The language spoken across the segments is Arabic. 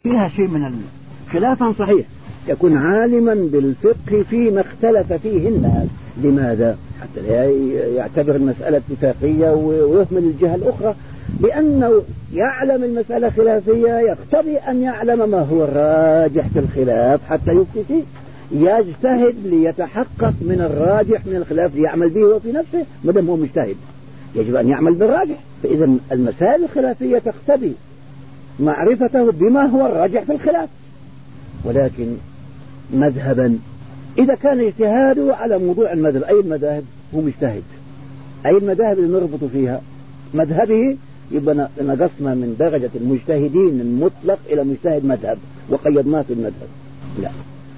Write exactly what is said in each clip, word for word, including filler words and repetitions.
فيها شيء من خلافا صحيح يكون عالما بالفقه فيما اختلف فيه الناس. لماذا؟ حتى يعتبر المسألة اتفاقية ويهمل الجهة الأخرى، لأنه يعلم المسألة خلافية يقتضي أن يعلم ما هو الراجح في الخلاف حتى يفتي فيه، يجتهد ليتحقق من الراجح من الخلاف ليعمل به وفي نفسه. مدام هو مجتهد يجب أن يعمل بالراجح. فإذا المسائل الخلافية تقتضي معرفته بما هو الراجح في الخلاف. ولكن مذهبا إذا كان اجتهاده على موضوع المذهب، أي المذاهب هو مجتهد، أي المذاهب اللي نربط فيها مذهبه، يبقى نقصنا من درجة المجتهدين المطلق إلى مجتهد مذهب وقيدناه في المذهب. لا،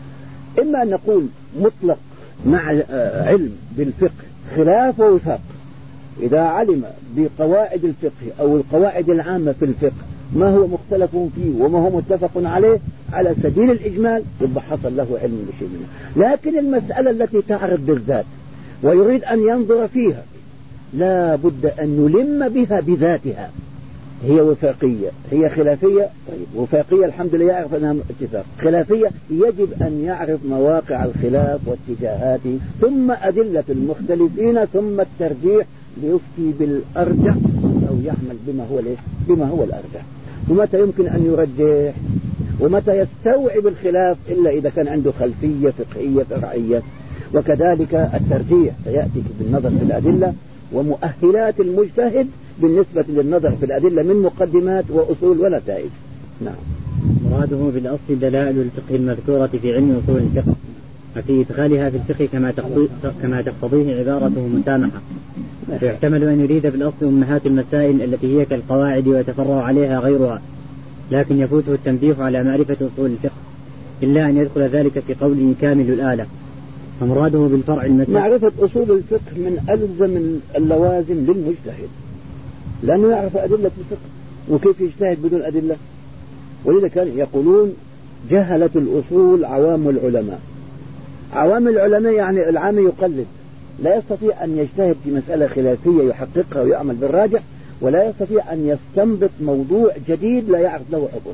إما أن نقول مطلق مع علم بالفقه خلاف ووفاق. إذا علم بقواعد الفقه أو القواعد العامة في الفقه ما هو مختلف فيه وما هو متفق عليه على سبيل الإجمال، يبقى حصل له علم بشيء منه. لكن المسألة التي تعرض بالذات ويريد أن ينظر فيها لا بد أن نلم بها بذاتها. هي وفاقية، هي خلافية، طيب وفاقية الحمد لله يعرف أنها اتفاق، خلافية يجب أن يعرف مواقع الخلاف واتجاهاته ثم أدلة المختلفين ثم الترجيح ليفتي بالأرجح أو يعمل بما هو ليش بما هو الأرجح. ومتى يمكن أن يرجح ومتى يستوعب الخلاف إلا إذا كان عنده خلفية فقهية فرعية. وكذلك الترجيح سيأتي بالنظر في الأدلة ومؤهلات المجتهد بالنسبة للنظر في الأدلة من مقدمات وأصول ونتائج. نعم. مراده بالأصل دلائل الفقه المذكورة في علم أصول الفقه وفي إدخالها في الفقه كما كما تقتضيه عبارته مسامحة. فيحتمل أن يريد بالأصل أمهات المسائل التي هي كالقواعد ويتفرع عليها غيرها، لكن يفوته التنبيه على معرفة أصول الفقه إلا أن يدخل ذلك في قوله كامل الآلة. فمراده بالفرع المسائل معرفة أصول الفقه من ألزم اللوازم للمجتهد، لأنه يعرف أدلة الفقه وكيف يجتهد بدون أدلة. ولذا كان يقولون جهلة الأصول عوام العلماء. عوام العلماء يعني العام يقلد، لا يستطيع أن يجتهد في مسألة خلافية يحققها ويعمل بالراجح، ولا يستطيع أن يستنبط موضوع جديد لا يعرف له حكم.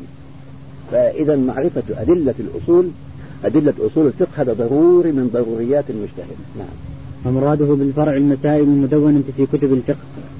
فإذا معرفة أدلة الأصول أدلة أصول الفقه هذا ضروري من ضروريات المجتهد. نعم. ومراده بالفرع المسائل المدونة في كتب الفقه.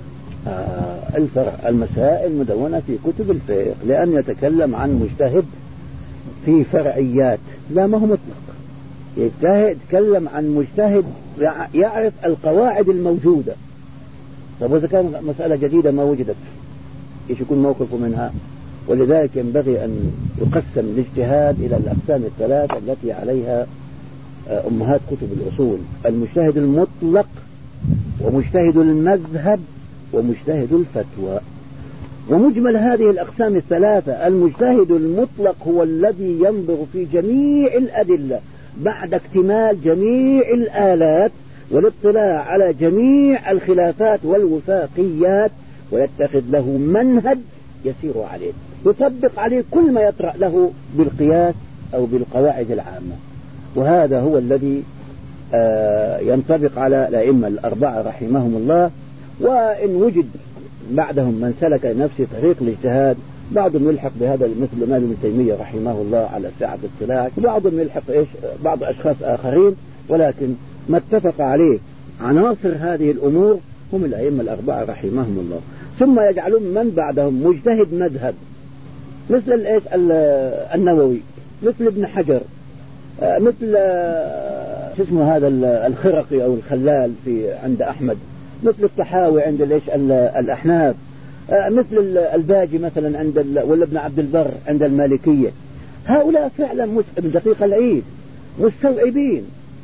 آه الفرع المسائل مدونة في كتب الفقه، لأن يتكلم عن مجتهد في فرعيات لا ما هو مطلق. يجتهد يتكلم عن مجتهد يعرف القواعد الموجودة. طب وإذا كان مسألة جديدة ما وجدت إيش يكون موقفه منها؟ ولذلك ينبغي أن يقسم الاجتهاد إلى الأقسام الثلاثة التي عليها أمهات كتب الأصول: المجتهد المطلق ومجتهد المذهب ومجتهد الفتوى. ومجمل هذه الأقسام الثلاثة المجتهد المطلق هو الذي ينظر في جميع الأدلة بعد اكتمال جميع الآلات والاطلاع على جميع الخلافات والوفاقيات ويتخذ له منهج يسير عليه، يطبق عليه كل ما يطرأ له بالقياس أو بالقواعد العامة. وهذا هو الذي آه ينطبق على الأئمة الأربعة رحمهم الله. وإن وجد بعدهم من سلك نفس طريق الاجتهاد، بعضهم يلحق بهذا مثل الإمام ابن تيمية رحمه الله على سعة الاطلاع، وبعضهم يلحق إيش بعض أشخاص آخرين، ولكن ما اتفق عليه عناصر هذه الأمور هم الأئمة الأربعة رحمهم الله. ثم يجعلون من بعدهم مجتهد مذهب مثل إيش النووي، مثل ابن حجر، مثل شو اسمه هذا الخرقي أو الخلال في عند أحمد، مثل الطحاوي عند ليش الأحناف، مثل الباجي مثلا عند ولا ابن عبد البر عند المالكية. هؤلاء فعلا ابن دقيق العيد مستوعبين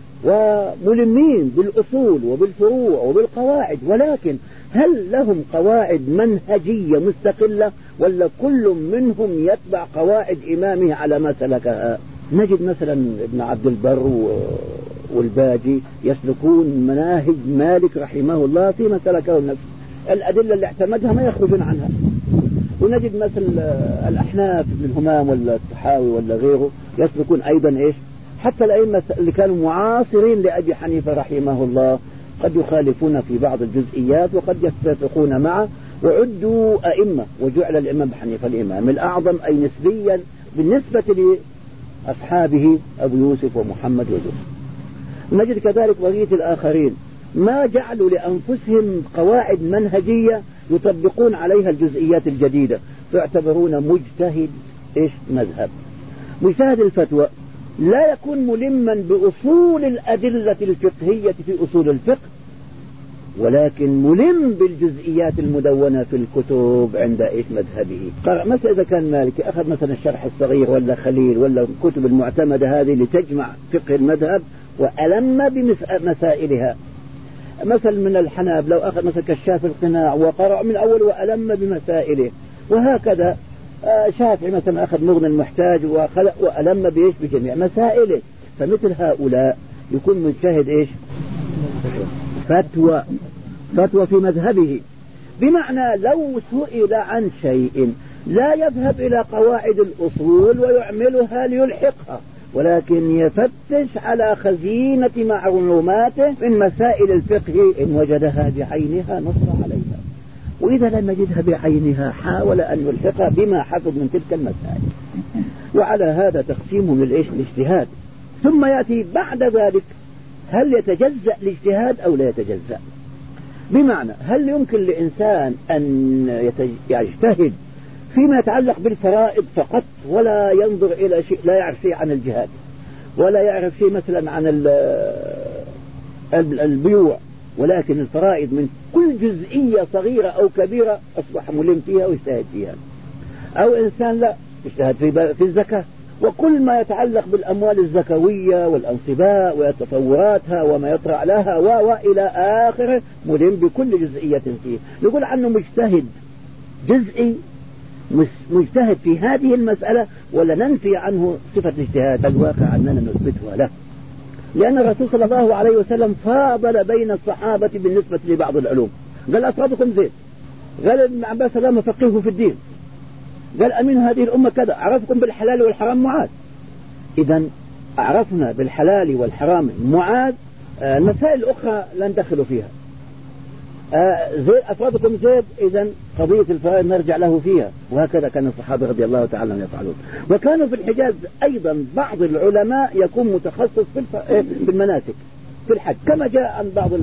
وملمين بالأصول وبالفروع وبالقواعد، ولكن هل لهم قواعد منهجية مستقلة ولا كل منهم يتبع قواعد إمامه على ما سلكها؟ نجد مثلا ابن عبد البر والباجي يسلكون مناهج مالك رحمه الله فيما سلكه النفس، الأدلة اللي اعتمدها ما يخرجون عنها. ونجد مثل الأحناف ابن همام ولا الطحاوي ولا غيره يسلكون أيضا إيش، حتى الأئمة اللي كانوا معاصرين لأبي حنيفة رحمه الله قد يخالفون في بعض الجزئيات وقد يتفقون معه، وعدوا أئمة وجعل الإمام حنيفة الإمام الأعظم أي نسبيا بالنسبة لأصحابه أبو يوسف ومحمد ويوسف. نجد كذلك بقية الآخرين ما جعلوا لأنفسهم قواعد منهجية يطبقون عليها الجزئيات الجديدة، فيعتبرون مجتهد إيش مذهب. مجتهد الفتوى لا يكون ملما بأصول الأدلة الفقهية في أصول الفقه، ولكن ملم بالجزئيات المدونة في الكتب عند إيش مذهبه. مثلا إذا كان مالكي أخذ مثلا الشرح الصغير ولا خليل ولا الكتب المعتمدة هذه لتجمع فقه المذهب وألم بمسائلها. مثل من الحناب لو أخذ مثلا كشاف القناع وقرأ من أول وألم بمسائله، وهكذا شافعي مثلا أخذ مغني المحتاج وخلق وألم بإيش بجميع مسائله. فمثل هؤلاء يكون مجتهد إيش فتوى فتوى في مذهبه، بمعنى لو سئل عن شيء لا يذهب إلى قواعد الأصول ويعملها ليلحقها، ولكن يفتش على خزينة معلوماته من مسائل الفقه، إن وجدها بعينها نصر عليها، وإذا لم يجدها بعينها حاول أن يلحقها بما حفظ من تلك المسائل. وعلى هذا تقسيمهم للإيش الاجتهاد. ثم يأتي بعد ذلك هل يتجزأ الاجتهاد أو لا يتجزأ؟ بمعنى هل يمكن لإنسان أن يجتهد فيما يتعلق بالفرائض فقط ولا ينظر إلى شيء، لا يعرف شيء عن الجهاد ولا يعرف شيء مثلا عن البيوع، ولكن الفرائض من كل جزئية صغيرة أو كبيرة أصبح ملم فيها ويجتهد فيها؟ أو إنسان لا يجتهد في الزكاة وكل ما يتعلق بالأموال الزكوية والأنصباء وتطوراتها وما يطرأ لها وإلى آخره ملم بكل جزئية فيه، نقول عنه مجتهد جزئي مجتهد في هذه المسألة، ولا ننفي عنه صفة الاجتهاد؟ الواقع أننا نثبتها له، لأن الرسول صلى الله عليه وسلم فاضل بين الصحابة بالنسبة لبعض العلوم. قال أصحابكم زيد، قال ابن عباس سلام فقهه في الدين، قال أمين هذه الأمة كذا، أعرفكم بالحلال والحرام معاذ. إذن أعرفنا بالحلال والحرام معاذ، المسائل الأخرى لا ندخل فيها. زيد أفرادكم زيد، إذن قضية الفرائض نرجع له فيها. وهكذا كان الصحابة رضي الله تعالى عنهم يفعلون. وكانوا في الحجاز أيضا بعض العلماء يكون متخصص في المناسك في الحج، كما جاء عن بعض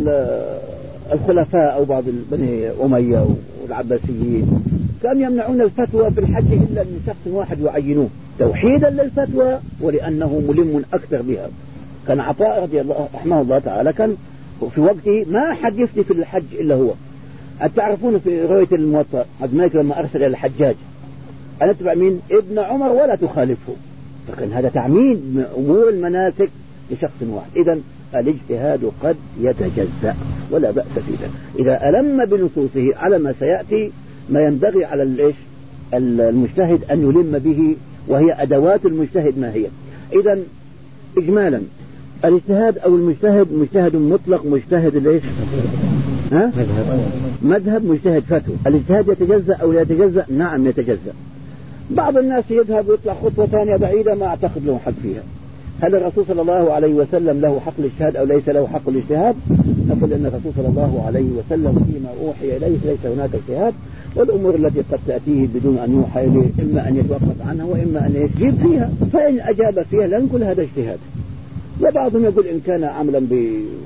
الخلفاء أو بعض بني أمية والعباسيين كانوا يمنعون الفتوى في الحج إلا من شخص واحد يعينوه توحيدا للفتوى ولأنه ملم أكثر بها. كان عطاء رضي الله رحمه الله تعالى كان في وقته ما حد يفتي في الحج إلا هو. تعرفون في رواية الموطأ عبد الملك لما أرسل إلى الحجاج أن اتبع مين؟ ابن عمر ولا تخالفه، فكان هذا تعميم أمور المناسك لشخص واحد. إذن الاجتهاد قد يتجزأ ولا بأس في ذلك إذا ألم بنصوصه على ما سيأتي، ما ينبغي على الإيش المجتهد أن يلم به، وهي أدوات المجتهد ما هي. إذن إجمالا الاجتهاد أو المجتهد مجتهد مطلق، مجتهد الإيش ها؟ مذهب، مجتهد فتوى. الاجتهاد يتجزأ أو لا يتجزأ؟ نعم يتجزأ. بعض الناس يذهب ويطلع خطوة ثانية بعيدة ما أعتقد له حق فيها. هل الرسول صلى الله عليه وسلم له حق الاجتهاد أو ليس له حق الاجتهاد؟ نقول أن الرسول صلى الله عليه وسلم فيما أوحي إليه ليس هناك اجتهاد، والأمور التي قد تأتيه بدون أن يوحى إليه إما أن يتوقف عنها وإما أن يجيب فيها، فإن أجاب فيها لا نقول هذا اجتهاد. وبعضهم يقول إن كان عملا ب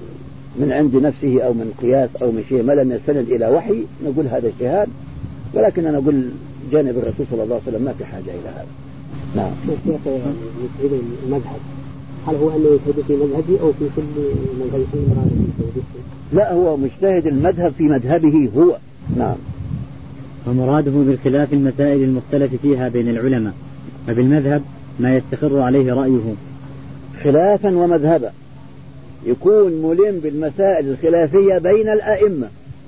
من عند نفسه أو من قياس أو من شيء ما لم يستند إلى وحي نقول هذا اجتهاد، ولكن أنا أقول جانب الرسول صلى الله عليه وسلم ما في حاجة إلى هذا. نعم. يجتهد المذهب، هل هو أنه يجتهد في مذهبه أو في كل مذهب؟ لا، هو مجتهد المذهب في مذهبه هو. نعم. ومراده بالخلاف المسائل المختلف فيها بين العلماء، فبالمذهب ما يستقر عليه رأيه خلافا ومذهبا، يكون ملم بالمسائل الخلافية بين الأئمة،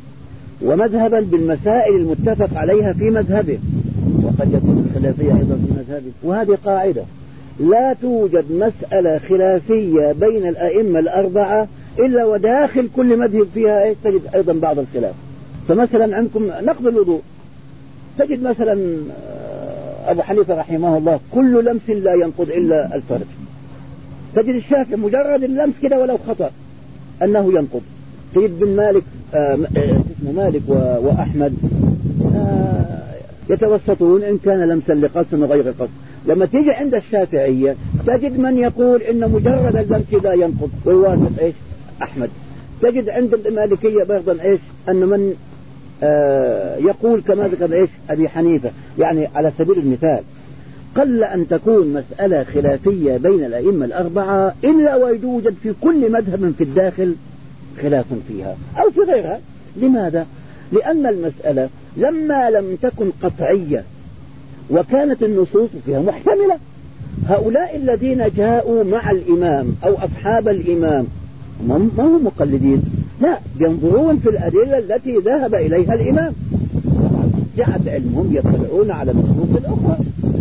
ومذهبا بالمسائل المتفق عليها في مذهبه، وقد يكون الخلافية أيضا في مذهبه. وهذه قاعدة، لا توجد مسألة خلافية بين الأئمة الأربعة إلا وداخل كل مذهب فيها تجد أيضا بعض الخلاف. فمثلا عندكم نقض الوضوء، تجد مثلا أبو حنيفة رحمه الله كل لمس لا ينقض إلا الفرج، تجد الشافعي مجرد اللمس كده ولو خطأ أنه ينقض، تجد بن مالك آه اسمه مالك وأحمد آه يتوسطون إن كان لمسا لقصد وغير قصد، لما تيجي عند الشافعية تجد من يقول إن مجرد اللمس لا ينقض ويوافق إيش أحمد. تجد عند المالكية برضا إيش أن من آه يقول كما ذكر إيش أبي حنيفة. يعني على سبيل المثال قل أن تكون مسألة خلافية بين الأئمة الأربعة إلا ويوجد في كل مذهب في الداخل خلاف فيها أو في غيرها. لماذا؟ لأن المسألة لما لم تكن قطعية وكانت النصوص فيها محتملة، هؤلاء الذين جاءوا مع الإمام أو أصحاب الإمام ما هم مقلدين، لا، ينظرون في الأدلة التي ذهب إليها الإمام، جعل علمهم يطلعون على النصوص الأخرى،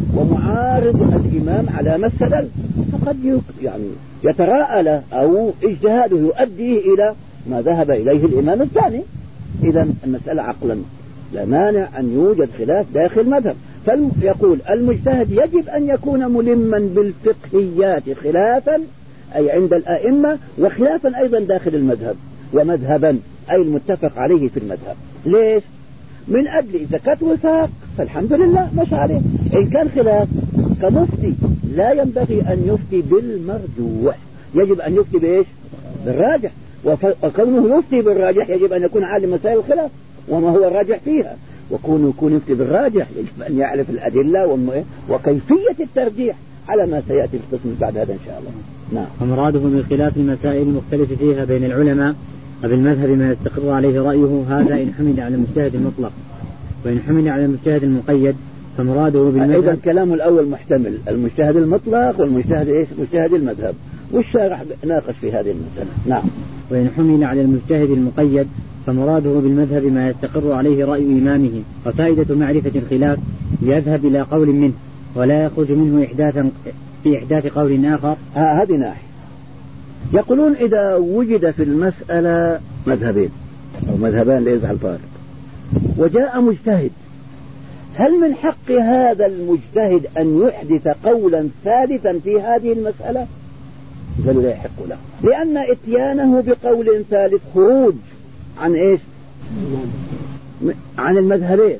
ومعارض الإمام على ما استدل فقد يعني يتراءى له أو اجتهاده يؤديه إلى ما ذهب إليه الإمام الثاني. إذا المسألة عقلا لا مانع أن يوجد خلاف داخل مذهب. فيقول المجتهد يجب أن يكون ملما بالفقهيات خلافا أي عند الأئمة، وخلافا أيضا داخل المذهب، ومذهبا أي المتفق عليه في المذهب. ليش؟ من أجل إذا كانت وفاق فالحمد لله مش عليه، إن كان خلاف كمفتي لا ينبغي أن يفتي بالمرجوح، يجب أن يفتي بإيش؟ بالراجح. وكونه يفتي بالراجح يجب أن يكون عالم مسائل الخلاف وما هو الراجح فيها، وكونه يكون يفتي بالراجح يجب أن يعرف الأدلة وكيفية الترجيح على ما سيأتي القسم بعد هذا إن شاء الله. نعم. ومراده بخلاف المسائل المختلفة فيها بين العلماء وبالمذهب ما يستقر عليه رأيه، هذا إن حمل على المجتهد المطلق، وإن حمل على المجتهد المقيد فمراده بالمذهب. أيضا كلام الأول محتمل، المجتهد المطلق والمجتهد إيش؟ مجتهد المذهب، والشارح ناقش في هذه المسألة. نعم. وإن حمل على المجتهد المقيد فمراده بالمذهب ما يستقر عليه رأي إمامه، وفائدة معرفة الخلاف يذهب إلى قول منه ولا يخرج منه إحداثا في إحداث قول آخر. هذه ناحية. يقولون إذا وجد في المسألة مذهبين أو مذهبان ليس على الفارق وجاء مجتهد، هل من حق هذا المجتهد أن يحدث قولا ثالثا في هذه المسألة؟ قالوا لا يحق له، لأن اتيانه بقول ثالث خروج عن إيش؟ عن المذهبين.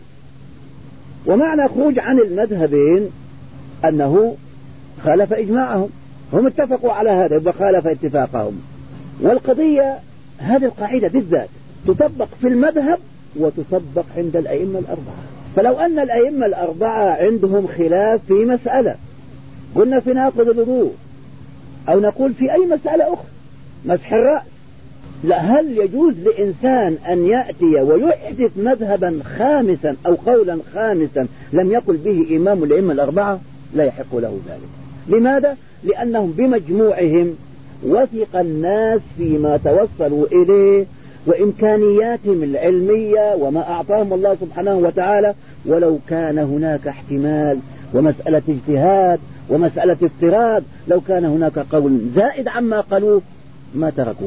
ومعنى خروج عن المذهبين أنه خالف إجماعهم، هم اتفقوا على هذا وخالف اتفاقهم. والقضية هذه القاعدة بالذات تطبق في المذهب وتطبق عند الأئمة الأربعة. فلو أن الأئمة الأربعة عندهم خلاف في مسألة، قلنا في ناقض الوضوء أو نقول في أي مسألة أخرى مسح الرأس، لا، هل يجوز لإنسان أن يأتي ويحدث مذهبا خامسا أو قولا خامسا لم يقل به إمام الأئمة الأربعة؟ لا يحق له ذلك. لماذا؟ لأنهم بمجموعهم وثق الناس فيما توصلوا إليه وإمكانياتهم العلمية وما أعطاهم الله سبحانه وتعالى، ولو كان هناك احتمال ومسألة اجتهاد ومسألة افتراض، لو كان هناك قول زائد عما قالوه ما تركوه.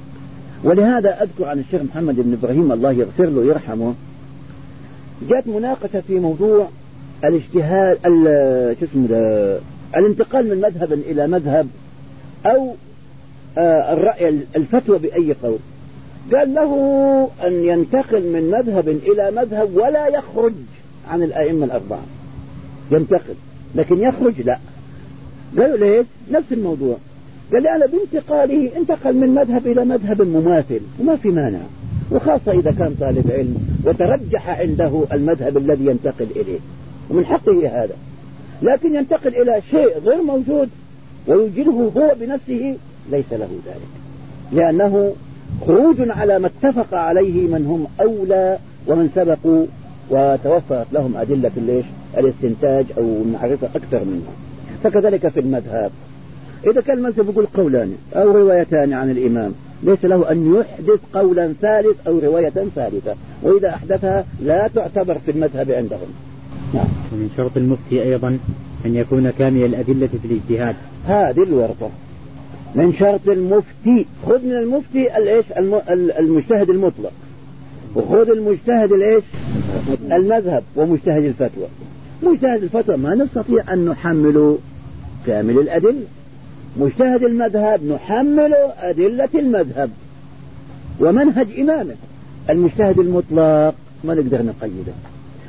ولهذا أذكر عن الشيخ محمد بن إبراهيم الله يغفر له يرحمه، جاءت مناقشة في موضوع الاجتهاد شو اسمه ده الانتقال من مذهب إلى مذهب أو آه الرأي الفتوى بأي قول. قال له أن ينتقل من مذهب إلى مذهب ولا يخرج عن الأئمة الأربعة، ينتقل لكن يخرج لا. قالوا ليش؟ نفس الموضوع. قال لي أنا بانتقاله انتقل من مذهب إلى مذهب مماثل وما في مانع، وخاصة إذا كان طالب علم وترجح عنده المذهب الذي ينتقل إليه ومن حقه هذا. لكن ينتقل إلى شيء غير موجود ويوجده هو بنفسه ليس له ذلك، لأنه خروج على ما اتفق عليه من هم أولى ومن سبقوا وتوفرت لهم أدلة الليش الاستنتاج أو المعرفة أكثر منهم. فكذلك في المذهب، إذا كان المذهب يقول قولان أو روايتان عن الإمام ليس له أن يحدث قولا ثالث أو رواية ثالثة، وإذا أحدثها لا تعتبر في المذهب عندهم. نعم. ومن شرط المفتي أيضا أن يكون كامل الأدلة في الاجتهاد. هذه الورطة من شرط المفتي. خذ من المفتي الإيش المجتهد المطلق، وخذ المجتهد الإيش المذهب ومجتهد الفتوى. مجتهد الفتوى ما نستطيع أن نحمل كامل الأدلة، مجتهد المذهب نحمل أدلة المذهب ومنهج إمامه. المجتهد المطلق ما نقدر نقيده.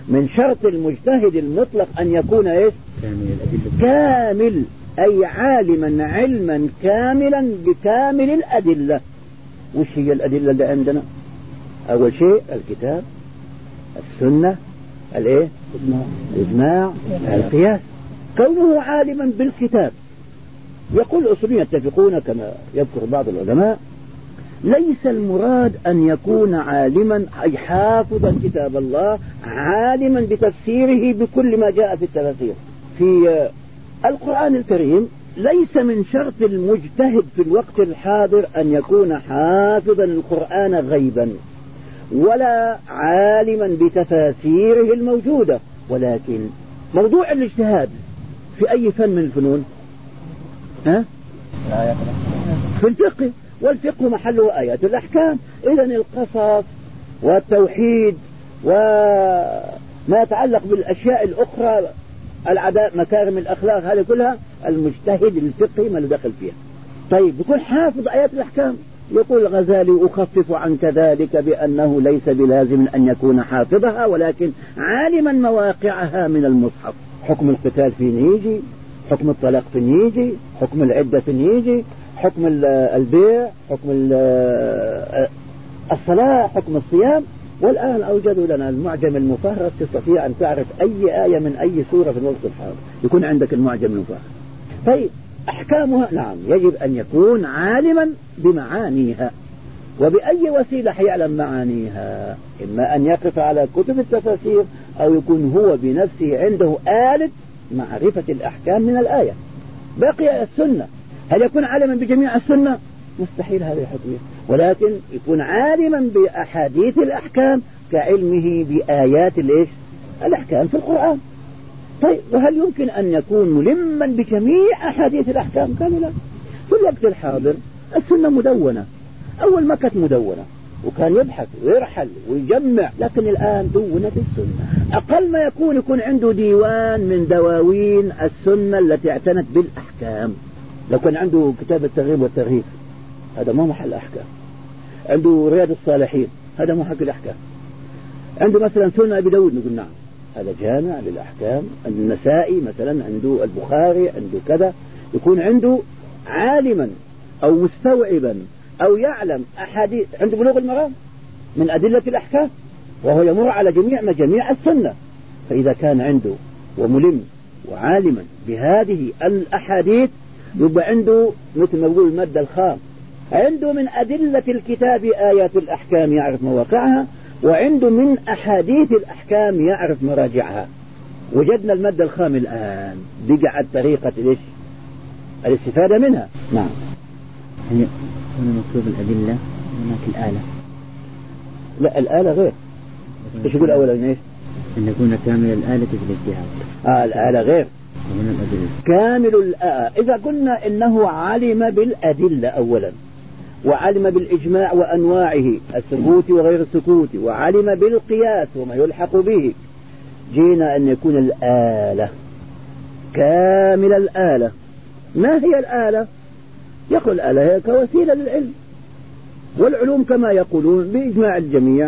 من شرط المجتهد المطلق أن يكون إيش؟ كامل، أي عالما علما كاملا بكامل الأدلة. وش هي الأدلة اللي عندنا؟ أول شيء الكتاب، السنة، الإيه؟ الإجماع، القياس. كونه عالما بالكتاب، يقول الأصوليون يتفقون كما يذكر بعض العلماء، ليس المراد أن يكون عالما أي حافظا كتاب الله عالما بتفسيره بكل ما جاء في التفاسير. في القرآن الكريم ليس من شرط المجتهد في الوقت الحاضر أن يكون حافظا القرآن غيبا ولا عالما بتفاسيره الموجودة، ولكن موضوع الاجتهاد في أي فن من الفنون؟ ها؟ في الفقه، والفقه محله آيات الأحكام. إذن القصص والتوحيد وما يتعلق بالأشياء الأخرى، العداء، مكارم الأخلاق، هذه كلها المجتهد الفقهي ما له دخل فيها. طيب يكون حافظ آيات الأحكام. يقول الغزالي: أخفف عنك ذلك بأنه ليس بلازم أن يكون حافظها ولكن عالما مواقعها من المصحف. حكم القتال فين يجي، حكم الطلاق فين يجي، حكم العدة فين يجي، حكم البيع، حكم الصلاة، حكم الصيام. والآن أوجدوا لنا المعجم المفهرس، تستطيع أن تعرف أي آية من أي سورة في الوقت الحاضر، يكون عندك المعجم المفهرس. طيب أحكامها، نعم يجب أن يكون عالما بمعانيها. وبأي وسيلة حيعلم معانيها؟ إما أن يقف على كتب التفاسير أو يكون هو بنفسه عنده آلة معرفة الأحكام من الآية. بقي السنة، هل يكون عالما بجميع السنة؟ مستحيل هذا الحكم، ولكن يكون عالما بأحاديث الأحكام كعلمه بآيات الإيش؟ الأحكام في القرآن. طيب وهل يمكن أن يكون ملما بجميع أحاديث الأحكام؟ قالوا لا. في الوقت الحاضر السنة مدونة، أول ما كانت مدونة وكان يبحث ويرحل ويجمع، لكن الآن دونت السنة. أقل ما يكون يكون عنده ديوان من دواوين السنة التي اعتنت بالأحكام. لو كان عنده كتاب الترغيب والترهيب، هذا ما محل أحكام. عنده رياض الصالحين، هذا محل الأحكام. عنده مثلا سنة أبي داود، نقول نعم هذا جامع للأحكام. النسائي مثلا عنده البخاري، عنده كذا. يكون عنده عالما أو مستوعبا أو يعلم أحاديث، عنده بلوغ المرام من أدلة الأحكام، وهو يمر على جميع مجاميع السنة. فإذا كان عنده وملم وعالما بهذه الأحاديث، يبقى عنده مثل ما يقول المادة الخام، عنده من أدلة الكتاب آيات الأحكام يعرف مواقعها، وعنده من أحاديث الأحكام يعرف مراجعها. وجدنا المادة الخام الآن، بقعت طريقة ليش الاستفادة منها. نعم. هنا مكتوب الأدلة، هناك الآلة. لا الآلة غير. ايش يقول أولا ايش؟ أن يكون كامل الآلة في الاجتهاد. آه الآلة غير. وهنا الأدلة. كامل الآلة إذا قلنا إنه علم بالأدلة أولا، وعلم بالإجماع وأنواعه الثبوت وغير السكوت، وعلم بالقياس وما يلحق به، جينا أن يكون الآلة كامل الآلة. ما هي الآلة؟ يقول الآلة هي كوسيلة للعلم، والعلوم كما يقولون بإجماع الجميع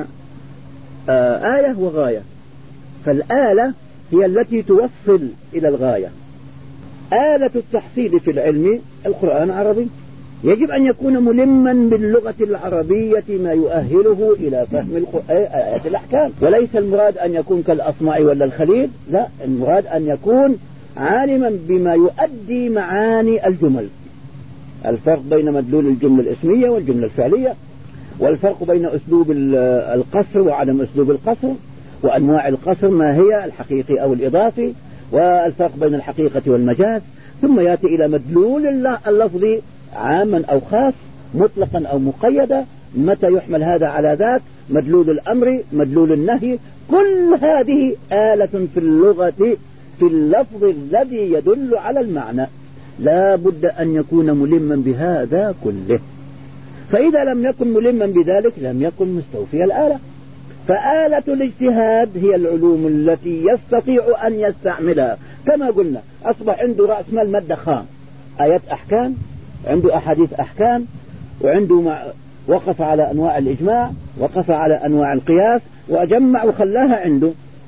آه آية وغاية. فالآلة هي التي توصل إلى الغاية. آلة التحصيل في العلم القرآن عربي، يجب أن يكون ملما باللغة العربية ما يؤهله إلى فهم آيات الأحكام. وليس المراد أن يكون كالأصمعي ولا الخليل، لا، المراد أن يكون عالما بما يؤدي معاني الجمل. الفرق بين مدلول الجملة الاسمية والجملة الفعلية، والفرق بين أسلوب القصر وعدم أسلوب القصر، وأنواع القصر ما هي الحقيقي أو الإضافي، والفرق بين الحقيقة والمجاز. ثم يأتي إلى مدلول اللفظي عاما أو خاص، مطلقا أو مقيدا، متى يحمل هذا على ذاك، مدلول الأمر، مدلول النهي. كل هذه آلة في اللغة في اللفظ الذي يدل على المعنى. لا بد أن يكون ملما بهذا كله. فإذا لم يكن ملما بذلك لم يكن مستوفي الآلة. فآلة الاجتهاد هي العلوم التي يستطيع أن يستعملها. كما قلنا أصبح عنده رأس مال مادة خام، آيات أحكام، عنده أحاديث أحكام، وعنده مع وقف على أنواع الإجماع، وقف على أنواع القياس، وأجمع وخلاها عنده.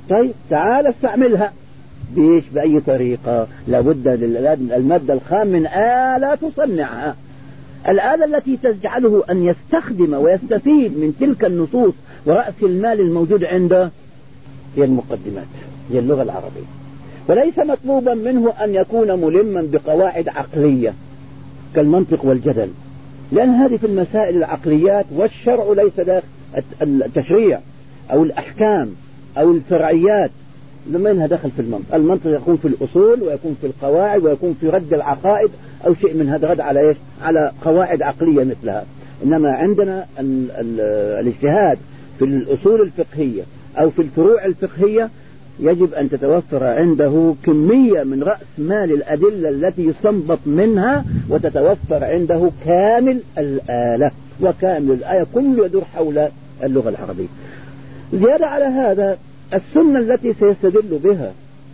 طيب تعال استعملها بإيش؟ بأي طريقة؟ لابد للمادة الخام من آلة تصنعها. الآلة التي تجعله أن يستخدم ويستفيد من تلك النصوص ورأس المال الموجود عنده هي المقدمات، هي اللغة العربية. وليس مطلوبا منه أن يكون ملما بقواعد عقلية كالمنطق والجدل، لأن هذه في المسائل العقليات، والشرع ليس داخل التشريع أو الأحكام أو الفرعيات، لما إنها دخل في المنطق. المنطق يكون في الأصول ويكون في القواعد ويكون في رد العقائد أو شيء من هذا، رد على إيش؟ على قواعد عقلية مثلها. إنما عندنا ال ال الاجتهاد في الأصول الفقهية أو في الفروع الفقهية يجب أن تتوفر عنده كمية من رأس مال الأدلة التي يستنبط منها، وتتوفر عنده كامل الآلة وكامل الآية، كله يدور حول اللغة العربية. زيادة على هذا السنة التي سيستدل بها،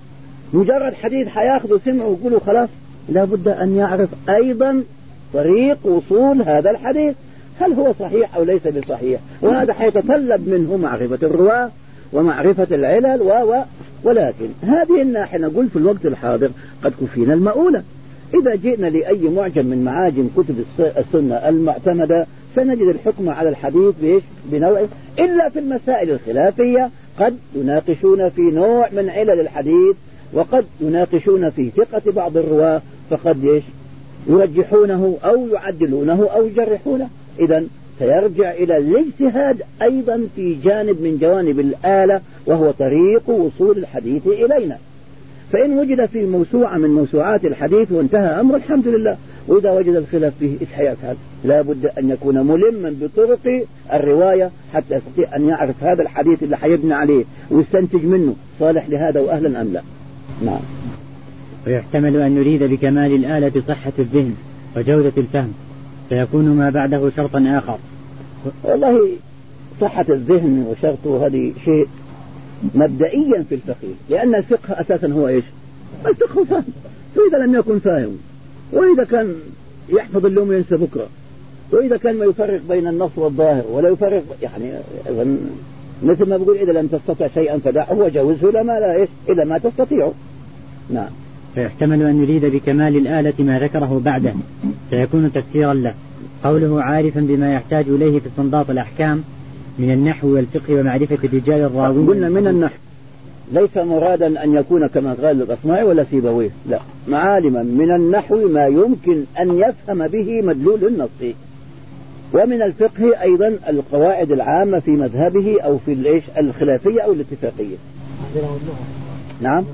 مجرد حديث حياخذ سمعه ويقولوا خلاص، لابد أن يعرف أيضا طريق وصول هذا الحديث، هل هو صحيح أو ليس بصحيح، وهذا حيتطلب منه معرفة الرواة ومعرفة العلل و ولكن هذه الناحية نقول في الوقت الحاضر قد كفينا المؤونة. إذا جئنا لأي معجم من معاجم كتب السنة المعتمدة سنجد الحكم على الحديث بإيش؟ بنوعه، إلا في المسائل الخلافية قد يناقشون في نوع من علل الحديث، وقد يناقشون في ثقة بعض الرواة، فقد إيش؟ يرجحونه أو يعدلونه أو يجرحونه. إذن سيرجع إلى الاجتهاد أيضا في جانب من جوانب الآلة، وهو طريق وصول الحديث إلينا. فإن وجد في موسوعة من موسوعات الحديث وانتهى أمر الحمد لله، وإذا وجد الخلاف فيه إيش حيفعل؟ لا بد أن يكون ملما بطرق الرواية حتى يستطيع أن يعرف هذا الحديث اللي حيبني عليه ويستنتج منه صالح لهذا وأهلا أم لا. نعم. ويحتمل أن نريد بكمال الآلة صحة الذهن وجودة الفهم، فيكون ما بعده شرطا آخر. والله صحة الذهن وشرطه هذه شيء مبدئيا في الفقه، لأن الفقه أساسا هو إيش؟ الفقه فهم. فإذا لم يكن فاهم، وإذا كان يحفظ اليوم وينسى بكرة، وإذا كان ما يفرق بين النص والظاهر ولا يفرق، يعني مثل ما بقول إذا لم تستطع شيئا فدعه وجوزه لما لا إيش إلا ما تستطيعه. نعم. فيحتمل أن نريد بكمال الآلة ما ذكره بعده، فيكون تفسيرا له. قوله عارفا بما يحتاج إليه في استنباط الأحكام من النحو والفقه ومعرفة الرجال الراوين. قلنا من النحو، ليس مرادا أن يكون كما قال الأصمعي ولا سيبويه، لا، معالما من النحو ما يمكن أن يفهم به مدلول النص، ومن الفقه أيضا القواعد العامة في مذهبه أو في الإيش الخلافية أو الاتفاقية. نعم.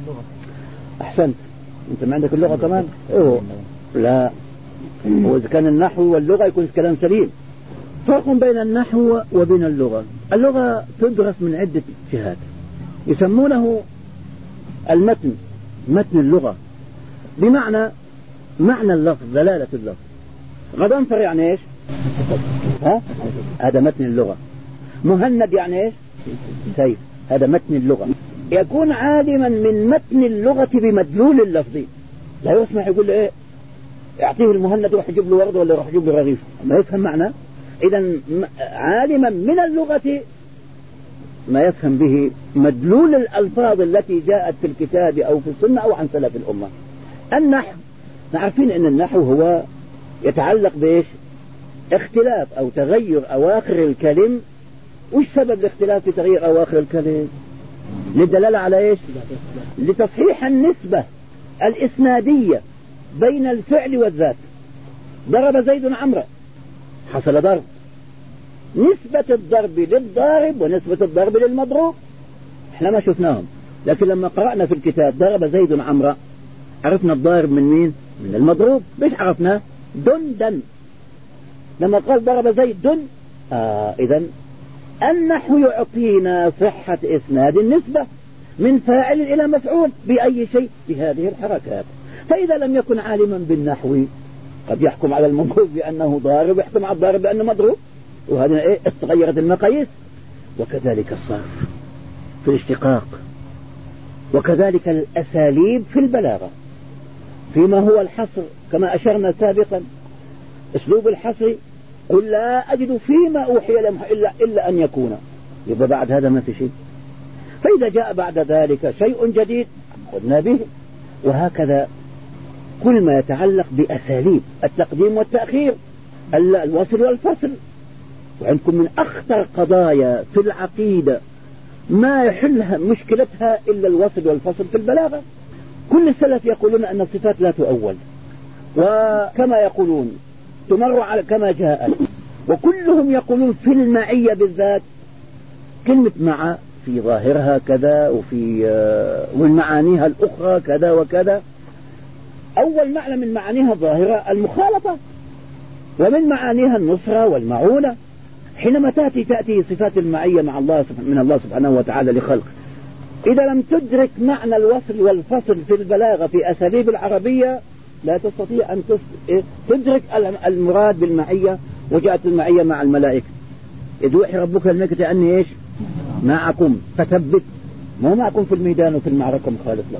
أحسنت، أنت ما عندك اللغة كمان؟ أوه. لا، وإذا كان النحو واللغة يكون الكلام سليم. فرق بين النحو وبين اللغة. اللغة تدرس من عدة جهات، يسمونه المتن، متن اللغة، بمعنى معنى اللفظ، دلالة اللفظ. غضنفر يعني إيش؟ ها؟ هذا متن اللغة. مهند يعني إيش؟ سيف، هذا متن اللغة. يكون عالما من متن اللغة بمدلول اللفظ، لا يسمع يقول إيه يعطيه المهند روح يجيب له ورد ولا روح يجيب له رغيف، ما يفهم معنى. إذا عالما من اللغة ما يفهم به مدلول الألفاظ التي جاءت في الكتاب أو في السنة أو عن سلف الأمة. النحو نعرفين أن النحو هو يتعلق بإيش؟ اختلاف أو تغير أواخر الكلم. وش سبب الاختلاف في تغيير أواخر الكلم؟ للدلالة على إيش؟ لتصحيح النسبة الإسنادية بين الفعل والذات. ضرب زيد عمرو، حصل ضرب، نسبة الضرب للضارب ونسبة الضرب للمضروب احنا ما شفناهم، لكن لما قرأنا في الكتاب ضرب زيد عمرو عرفنا الضارب من مين؟ من المضروب. بيش عرفناه؟ دن دن. لما قال ضرب زيد دن، آه إذن النحو يعطينا صحة إسناد النسبة من فاعل إلى مفعول بأي شيء بهذه الحركات. فإذا لم يكن عالما بالنحو قد يحكم على المضروب بأنه ضارب ويحكم على الضارب بأنه مضروب، وهذا إيه؟ تغيرت المقاييس. وكذلك الصرف في الاشتقاق، وكذلك الأساليب في البلاغة، فيما هو الحصر كما أشرنا سابقا. أسلوب الحصر قل لا أجد فيما أوحي لهم إلا, إلا أن يكون، يبقى بعد هذا ما في شيء. فإذا جاء بعد ذلك شيء جديد قلنا به. وهكذا كل ما يتعلق بأساليب التقديم والتأخير، الوصل والفصل. وعندكم من أخطر قضايا في العقيدة ما يحلها مشكلتها إلا الوصل والفصل في البلاغة. كل السلف يقولون أن الصفات لا تؤول، وكما يقولون تمر على كما جاءت. وكلهم يقولون في المعية بالذات كلمة مع في ظاهرها كذا، وفي والمعانيها الأخرى كذا وكذا. أول معنى من معانيها الظاهرة المخالطة، ومن معانيها النصرة والمعونة. حينما تأتي تأتي صفات المعية مع الله من الله سبحانه وتعالى لخلقه، إذا لم تدرك معنى الوصل والفصل في البلاغة في أساليب العربية لا تستطيع أن تدرك المراد بالمعية. وجاءت المعية مع الملائكة، إذ يوحي ربك الملائكة أني إيش معكم فثبت، ما معكم في الميدان وفي المعركة مخالف لكم.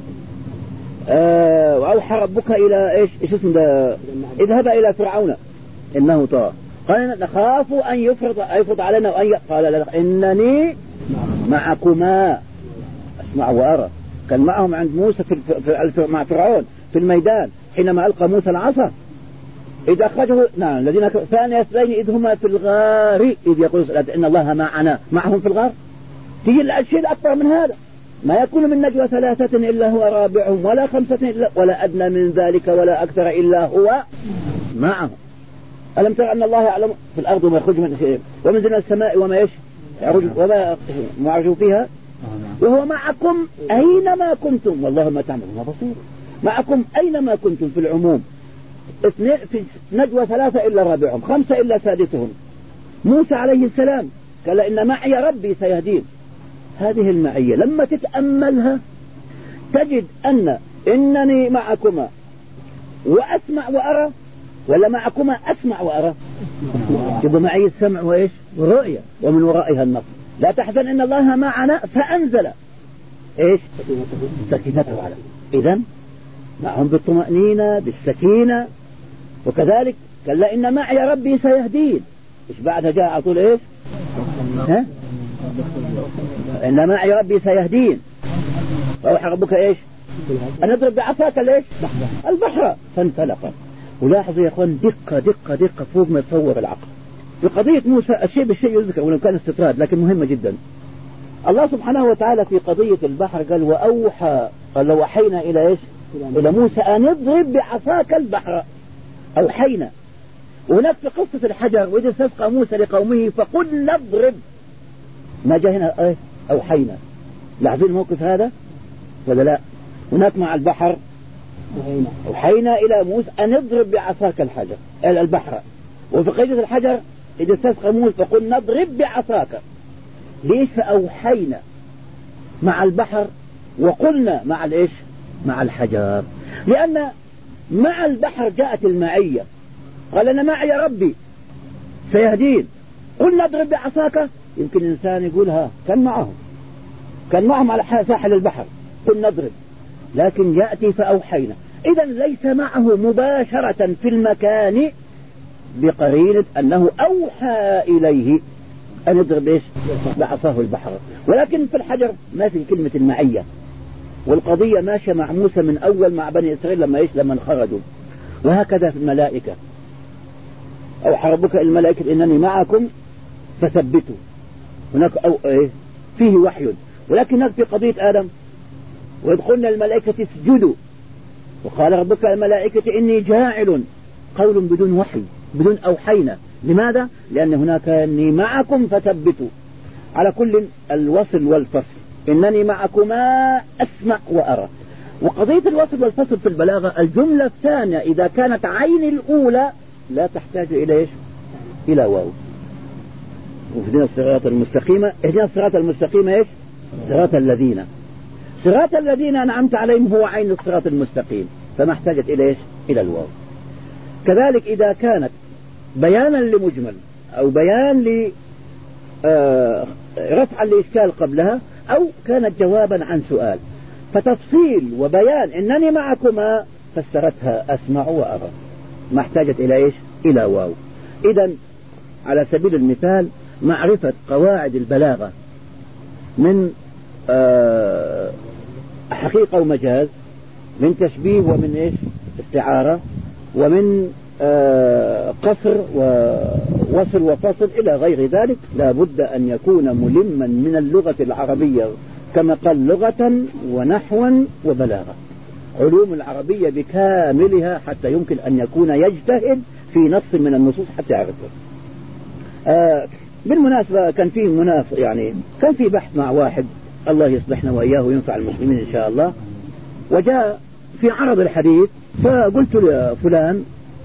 آه وأوحى ربك إلى إيش إيش اسم ده، اذهب إلى فرعون إنه طغى قال نخاف أن يفرض يفرض علينا وأن قال لا إنني معكما أسمع وأرى. كان معهم عند موسى في, في مع فرعون في الميدان حينما ألقى موسى العصا إذا أخرجه نعم الذين ثاني اثنين إذ هما في الغار إذ يقول إن الله معنا معهم في الغار. تيجي الشيء الأكبر من هذا، ما يكون من نجوى ثلاثة إلا هو رابعهم ولا خمسة إلا ولا أدنى من ذلك ولا أكثر إلا هو معهم. ألم ترى أن الله يعلم في الأرض وما يخرج من شيء ومن زنا السماء وما يش وما معرج فيها وهو معكم أينما كنتم والله ما تعملون بصير. معكم أينما كنتم في العموم. اثنين في نجوى ثلاثة إلا رابعهم، خمسة إلا سادسهم. موسى عليه السلام قال إن معي ربي سيهدين. هذه المعية لما تتأملها تجد أن إنني معكما وأسمع وأرى، ولا معكما أسمع وأرى. يبقى معي السمع وإيش والرؤية ومن ورائها النصر. لا تحزن إن الله معنا فأنزل إيش سكينته على. إذن معهم بالطمأنينة بالسكينة. وكذلك قال إن معي ربي سيهدين. إيش بعدها جاء على طول إيش ها إن معي ربي سيهدين. فأوحى ربك إيش أن اضرب بعصاك ليش البحر فانفلق. ولاحظوا يا أخوان دقة دقة دقة فوق ما يتصور العقل في قضية موسى. الشيء بالشيء يذكر ولو كان استطراد لكن مهمة جدا. الله سبحانه وتعالى في قضية البحر قال وأوحى قال وحينا إلى إيش إلى موسى أن اضرب بعصاك البحر. أوحينا. وهناك في قصة الحجر وإذا استسقى موسى لقومه فقل نضرب. ما جاء هنا إيه أوحينا. لاحظين الموقف هذا ولا لا؟ هناك مع البحر أوحينا إلى موسى أن اضرب بعصاك الحجر البحر. وفي قضية الحجر إذا استسقى موسى فقل نضرب بعصاك. ليش فأوحينا مع البحر وقلنا مع الإيش مع الحجر؟ لأن مع البحر جاءت المعية. قال أنا معي ربي سيهدين. قل نضرب بعصاك. يمكن الإنسان يقولها كان معهم كان معهم على ساحل البحر قل نضرب، لكن يأتي فأوحينا. إذا ليس معه مباشرة في المكان بقرينة أنه أوحى إليه أن يضرب إيش بعصاه البحر. ولكن في الحجر ما في كلمة المعية. والقضية ماشية مع موسى من أول مع بني إسرائيل لما إيش لما خرجوا. وهكذا في الملائكة أوحى ربك الملائكة إنني معكم فثبتوا. هناك أو إيه فيه وحي. ولكن هناك في قضية آدم ويدخلنا الملائكة اسجدوا وقال ربك الملائكة إني جاعل. قول بدون وحي بدون أوحينا. لماذا؟ لأن هناك إني معكم فثبتوا. على كل الوصل والفصل إنني معكما أسمع وأرى. وقضية الوصل والفصل في البلاغة الجملة الثانية إذا كانت عين الأولى لا تحتاج إلى إيش إلى واو. واهدنا الصراط المستقيم. اهدنا الصراط المستقيم إيش صراط الذين صراط الذين أنعمت عليهم هو عين الصراط المستقيم فما احتاجت إلى إيش إلى الواو. كذلك إذا كانت بيانا لمجمل أو بيان ل آه رفعا لإشكال قبلها أو كانت جوابا عن سؤال فتفصيل وبيان إنني معكما فسرتها أسمع وأرى ما احتاجت إلى إيش إلى واو. إذن على سبيل المثال معرفة قواعد البلاغة من آه حقيقة ومجاز، من تشبيه ومن إيش استعارة، ومن آه قصر ووصل وفصل إلى غير ذلك. لا بد أن يكون ملما من اللغة العربية كما قال لغة ونحوا وبلاغة، علوم العربية بكاملها حتى يمكن أن يكون يجتهد في نص من النصوص حتى يعرفه. آه بالمناسبة كان في مناف يعني كان في بحث مع واحد الله يصلحنا وإياه وينفع المسلمين إن شاء الله، وجاء في عرض الحديث فقلت لفلان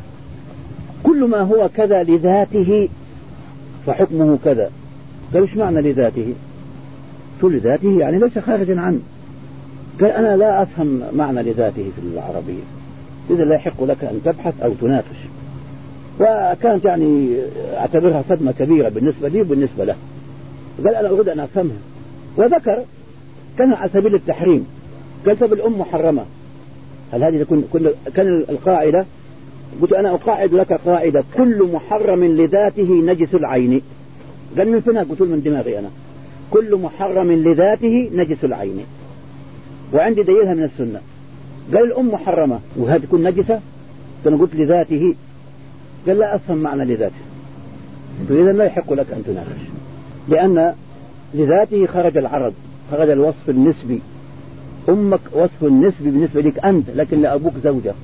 كل ما هو كذا لذاته فحكمه كذا. قال ايش معنى لذاته؟ قلت لذاته يعني ليس خارجا عنه. قال أنا لا أفهم معنى لذاته في العربية، إذا لا يحق لك أن تبحث أو تناقش. وكانت يعني أعتبرها صدمة كبيرة بالنسبة لي وبالنسبة له. قال أنا أريد أن أفهمها، وذكر كان على سبيل التحريم. قال طب الأم محرمة، هل هذه تكون كان القاعدة؟ قلت أنا أقاعد لك قاعدة كل محرم لذاته نجس العين. قال من فين؟ قلت من دماغي أنا، كل محرم لذاته نجس العين، وعندي دليلها من السنة. قال الأم محرمة وهذه تكون نجسة؟ أنا قلت لذاته. قال لا أفهم معنى لذاته. فإذا لا يحق لك أن تناقش، لأن لذاته خرج العرض، خرج الوصف النسبي. أمك وصف النسبي بالنسبة لك أنت، لكن لأبوك زوجة،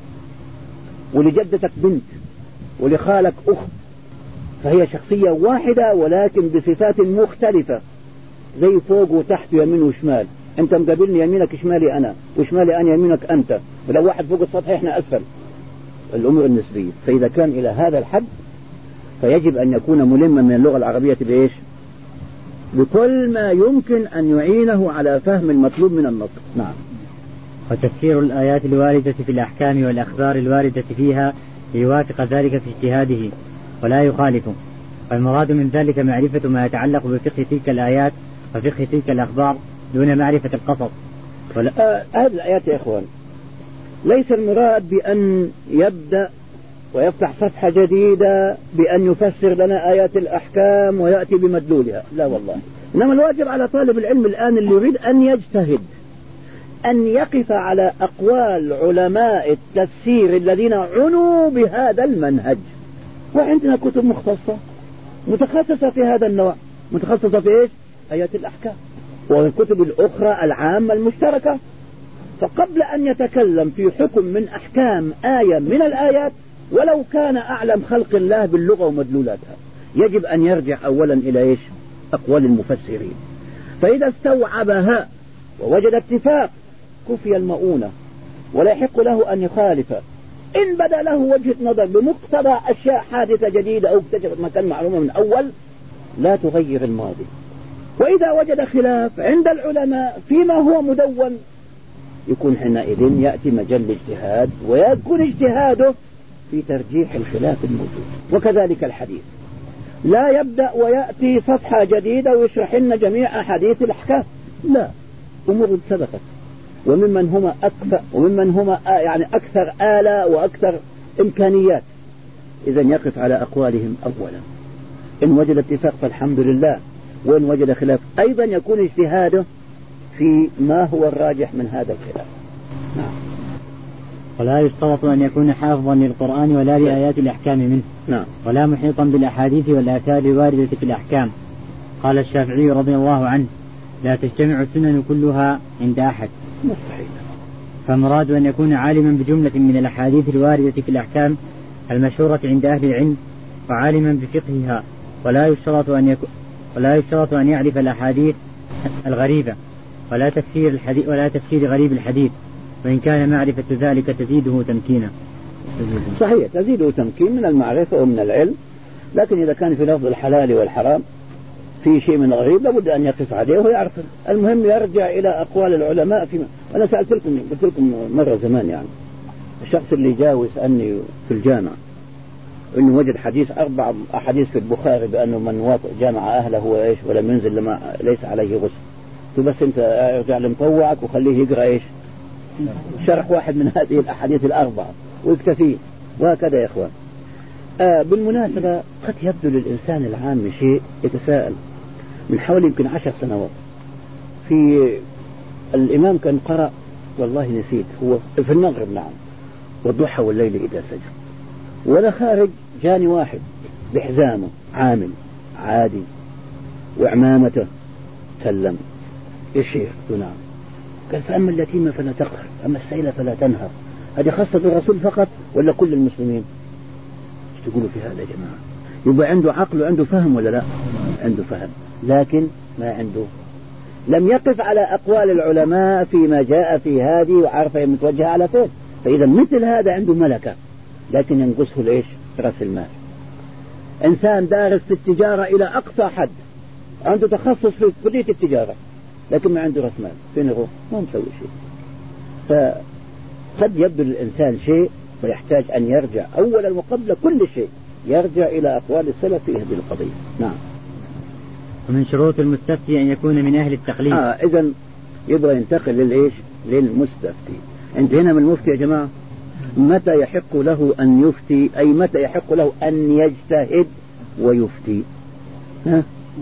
ولجدتك بنت، ولخالك أخت، فهي شخصية واحدة ولكن بصفات مختلفة، زي فوق وتحت ويمين وشمال. أنت مقابلني يمينك شمالي أنا، وشمالي أنا يمينك أنت، ولو واحد فوق السطح إحنا أسفل. الأمور النسبية. فإذا كان إلى هذا الحد فيجب أن يكون ملما من اللغة العربية بإيش؟ بكل ما يمكن أن يعينه على فهم المطلوب من النص. نعم. وتفسير الآيات الواردة في الأحكام والأخبار الواردة فيها ليوافق ذلك في اجتهاده ولا يخالفه. والمراد من ذلك معرفة ما يتعلق بفقه تلك الآيات وفقه تلك الأخبار دون معرفة القصص. ولا آه هذه الآيات يا إخوان ليس المراد بأن يبدأ ويفتح صفحة جديدة بأن يفسر لنا آيات الأحكام ويأتي بمدلولها، لا والله. إنما الواجب على طالب العلم الآن اللي يريد أن يجتهد أن يقف على أقوال علماء التفسير الذين عنوا بهذا المنهج. وعندنا كتب مختصة متخصصة في هذا النوع، متخصصة في إيش؟ آيات الأحكام، والكتب الأخرى العامة المشتركة. فقبل أن يتكلم في حكم من أحكام آية من الآيات ولو كان أعلم خلق الله باللغة ومدلولاتها، يجب أن يرجع أولا إلى إيش؟ أقوال المفسرين. فإذا استوعبها ووجد اتفاق كفي المؤونة، ولا يحق له أن يخالف. إن بدا له وجهة نظر بمقتضى أشياء حادثة جديدة أو اكتشفت مكان معلومة من أول، لا تغير الماضي. وإذا وجد خلاف عند العلماء فيما هو مدون، يكون حينئذ يأتي مجال الاجتهاد، ويكون اجتهاده في ترجيح الخلاف الموجود. وكذلك الحديث لا يبدأ ويأتي صفحة جديدة ويشرح لنا جميع أحاديث الأحكام، لا، أمور سبقت، وممن هم أكثر وممن هم يعني أكثر آلة وأكثر إمكانيات. إذا يقف على أقوالهم أولا، إن وجد اتفاق فالحمد لله، وإن وجد خلاف أيضا يكون اجتهاده في ما هو الراجح من هذا الخلاف. نعم. ولا يشترط أن يكون حافظا للقرآن ولا لآيات الأحكام منه. نعم. ولا محيطا بالأحاديث والآثار الواردة في الأحكام. قال الشافعي رضي الله عنه: لا تجتمع السنن كلها عند أحد. مستحيل. فالمراد أن يكون عالما بجملة من الأحاديث الواردة في الأحكام المشهورة عند أهل العلم، وعالما بفقهها. ولا يشترط أن يكون ولا يشترط أن يعرف الأحاديث الغريبة ولا تفسير الحديث ولا تفسير غريب الحديث، وإن كان معرفة ذلك تزيده تمكينا. صحيح، تزيده تمكين من المعرفة ومن العلم. لكن إذا كان في لفظ الحلال والحرام في شيء من الغريب لابد أن يقف عليه ويعرف. المهم يرجع إلى أقوال العلماء. في أنا سألت لكم قلت لكم مرة زمان يعني الشخص اللي جاء ويسألني في الجامعة إنه وجد حديث أربع أحاديث في البخاري بأنه من واطئ جامع أهله وإيش ولم ينزل لما ليس عليه غسل. بس أنت ارجع لمطوعك وخليه يقرأ إيش شرح واحد من هذه الأحاديث الأربعة ويكتفي. وهكذا يا إخوان. آه بالمناسبة قد يبدو للإنسان العام شيء يتساءل من حوالي يمكن عشر سنوات في الإمام كان قرأ والله نسيت هو في المغرب نعم والضحى والليل إذا سجى، ولا خارج جاني واحد بحزامه عامل عادي وعمامته سلم يشير نعم، قال فأما اليتيمة فلا تقهر أما السائلة فلا تنهر. هذه خاصة الرسول فقط ولا كل المسلمين؟ ايش تقولوا في هذا يا جماعة؟ يبقى عنده عقل وعنده فهم ولا لا؟ عنده فهم لكن ما عنده، لم يقف على أقوال العلماء فيما جاء في هذه وعرف متوجهة على فين. فإذا مثل هذا عنده ملكة لكن ينقصه الإيش؟ رأس المال. إنسان دارس في التجارة إلى أقصى حد، عنده تخصص في كلية التجارة لكن ما عنده رأس مال، فين يروح؟ ما مسوي شيء. فقد يبدو للإنسان شيء ويحتاج أن يرجع أولا وقبل كل شيء يرجع إلى أقوال السلف في هذه القضية. نعم. ومن شروط المستفتي أن يكون من أهل التقليد. آه إذن يبغى ينتقل للإيش؟ للمستفتي. انتهينا من المفتي يا جماعة. متى يحق له أن يفتي؟ أي متى يحق له أن يجتهد ويفتي؟ ها؟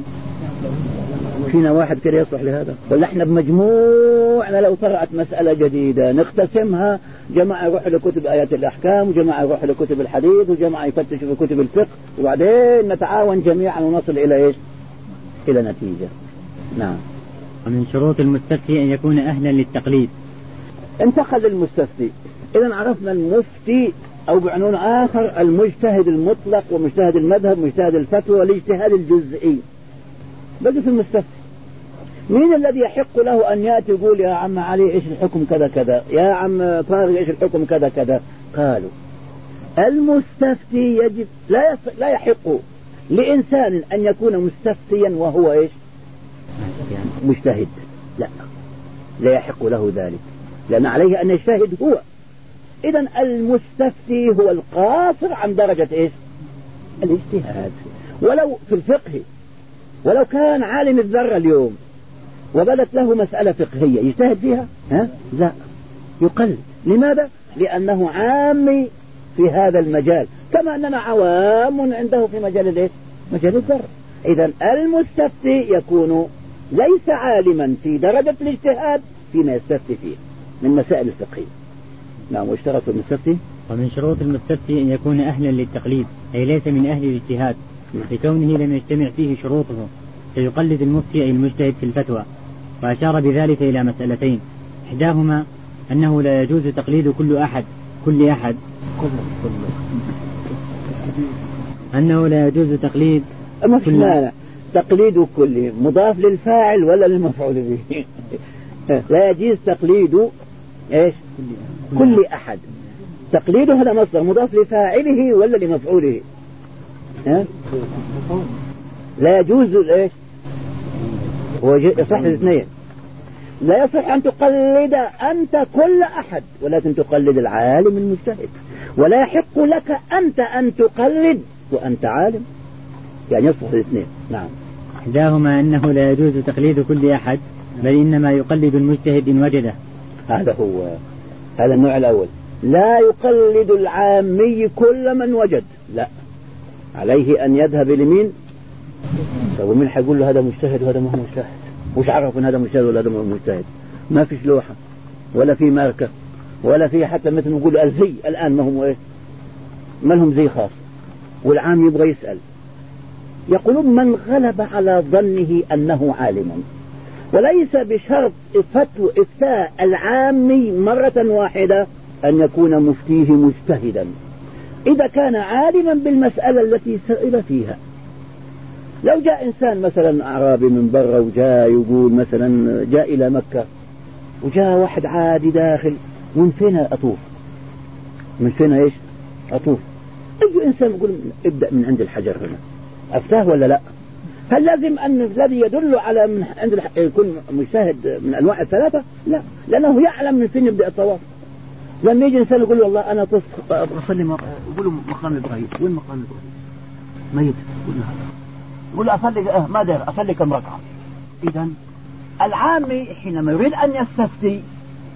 فينا واحد كده يصلح لهذا؟ ولا احنا بمجموعنا لو طرأت مسألة جديدة نقتسمها، جماعة يروح لكتب آيات الأحكام وجماعة يروح لكتب الحديث وجماعة يفتش في كتب الفقه وبعدين نتعاون جميعا ونصل إلى إيش؟ إلى نتيجة. نعم. ومن شروط المستفتي أن يكون أهلا للتقليد. انتقل المستفتي. إذا عرفنا المفتي أو بعنون آخر المجتهد المطلق ومجتهد المذهب ومجتهد الفتوى والاجتهاد الجزئي. بقي في المستفتي مين الذي يحق له أن يأتي يقول يا عم علي إيش الحكم كذا كذا، يا عم طارق إيش الحكم كذا كذا؟ قالوا المستفتي يجب لا يص... لا يحق لإنسان أن يكون مستفتيا وهو إيش؟ مجتهد. لا لا يحق له ذلك لأن عليه أن يجتهد هو. إذن المستفتي هو القاصر عن درجة إيش؟ الاجتهاد. ولو في الفقه ولو كان عالم الذرة اليوم وبدت له مسألة فقهية يجتهد فيها؟ ها؟ لا يقلد. لماذا؟ لأنه عامي في هذا المجال كما أننا عوام عنده في مجال الإيش؟ مجال الذرة. إذن المستفتي يكون ليس عالما في درجة الاجتهاد فيما يستفتي فيه من مسائل الفقهية. نعم. واشترط المستفتي. ومن شروط المستفتي أن يكون أهلا للتقليد أي ليس من أهل الاجتهاد لكونه لم يجتمع فيه شروطه فيقلد المفتي أي المجتهد في الفتوى. وأشار بذلك إلى مسألتين، إحداهما أنه لا يجوز تقليد كل أحد كل أحد أنه لا يجوز تقليد ما في مانع تقليد كل مضاف للفاعل ولا للمفعول به. لا يجوز تقليد إيش؟ كل أحد. تقليده هذا مصدر مضاف لفاعله ولا لمفعوله؟ ها؟ لا يجوز إيش؟ هو يصح الاثنين. لا يصح أن تقلد أنت كل أحد ولكن تقلد العالم المجتهد. ولا يحق لك أنت أن تقلد وأنت عالم، يعني يصح الاثنين. نعم. إحداهما أنه لا يجوز تقليد كل أحد بل إنما يقلد المجتهد إن وجده. هذا هو هذا النوع الأول. لا يقلد العامي كل من وجد، لا، عليه أن يذهب لمين؟ ومن حيقول له هذا مجتهد وهذا ما هو مجتهد؟ وش عرف ان هذا مجتهد ولا هذا ما هو مجتهد؟ ما فيش لوحة ولا في ماركة ولا في حتى مثل نقول الزي الآن ما هم ايش؟ ما لهم زي خاص. والعام يبغى يسأل، يقولون من غلب على ظنه أنه عالم، وليس بشرط فتوى إفتاء العامي مرة واحدة أن يكون مفتيه مجتهدا إذا كان عالما بالمسألة التي سئل فيها. لو جاء إنسان مثلا أعرابي من برا وجاء يقول مثلا جاء إلى مكة وجاء واحد عادي داخل، من فين أطوف؟ من فين إيش؟ أطوف. أي إنسان يقول ابدأ من عند الحجر هنا، أفتاه ولا لا؟ هل لازم أن الذي يدل على من عند الح... يكون مجتهد من أنواع الثلاثة؟ لا، لأنه يعلم من فين يبدأ الطواف. لما يجي إنسان يقول والله أنا طف أصلي مق... يقولوا مقام إبراهيم. وين مقام إبراهيم؟ ميت. يقول هذا يقول أصلي أه ما دير أصلي كم ركعة. إذن العامي حينما يريد أن يستفتي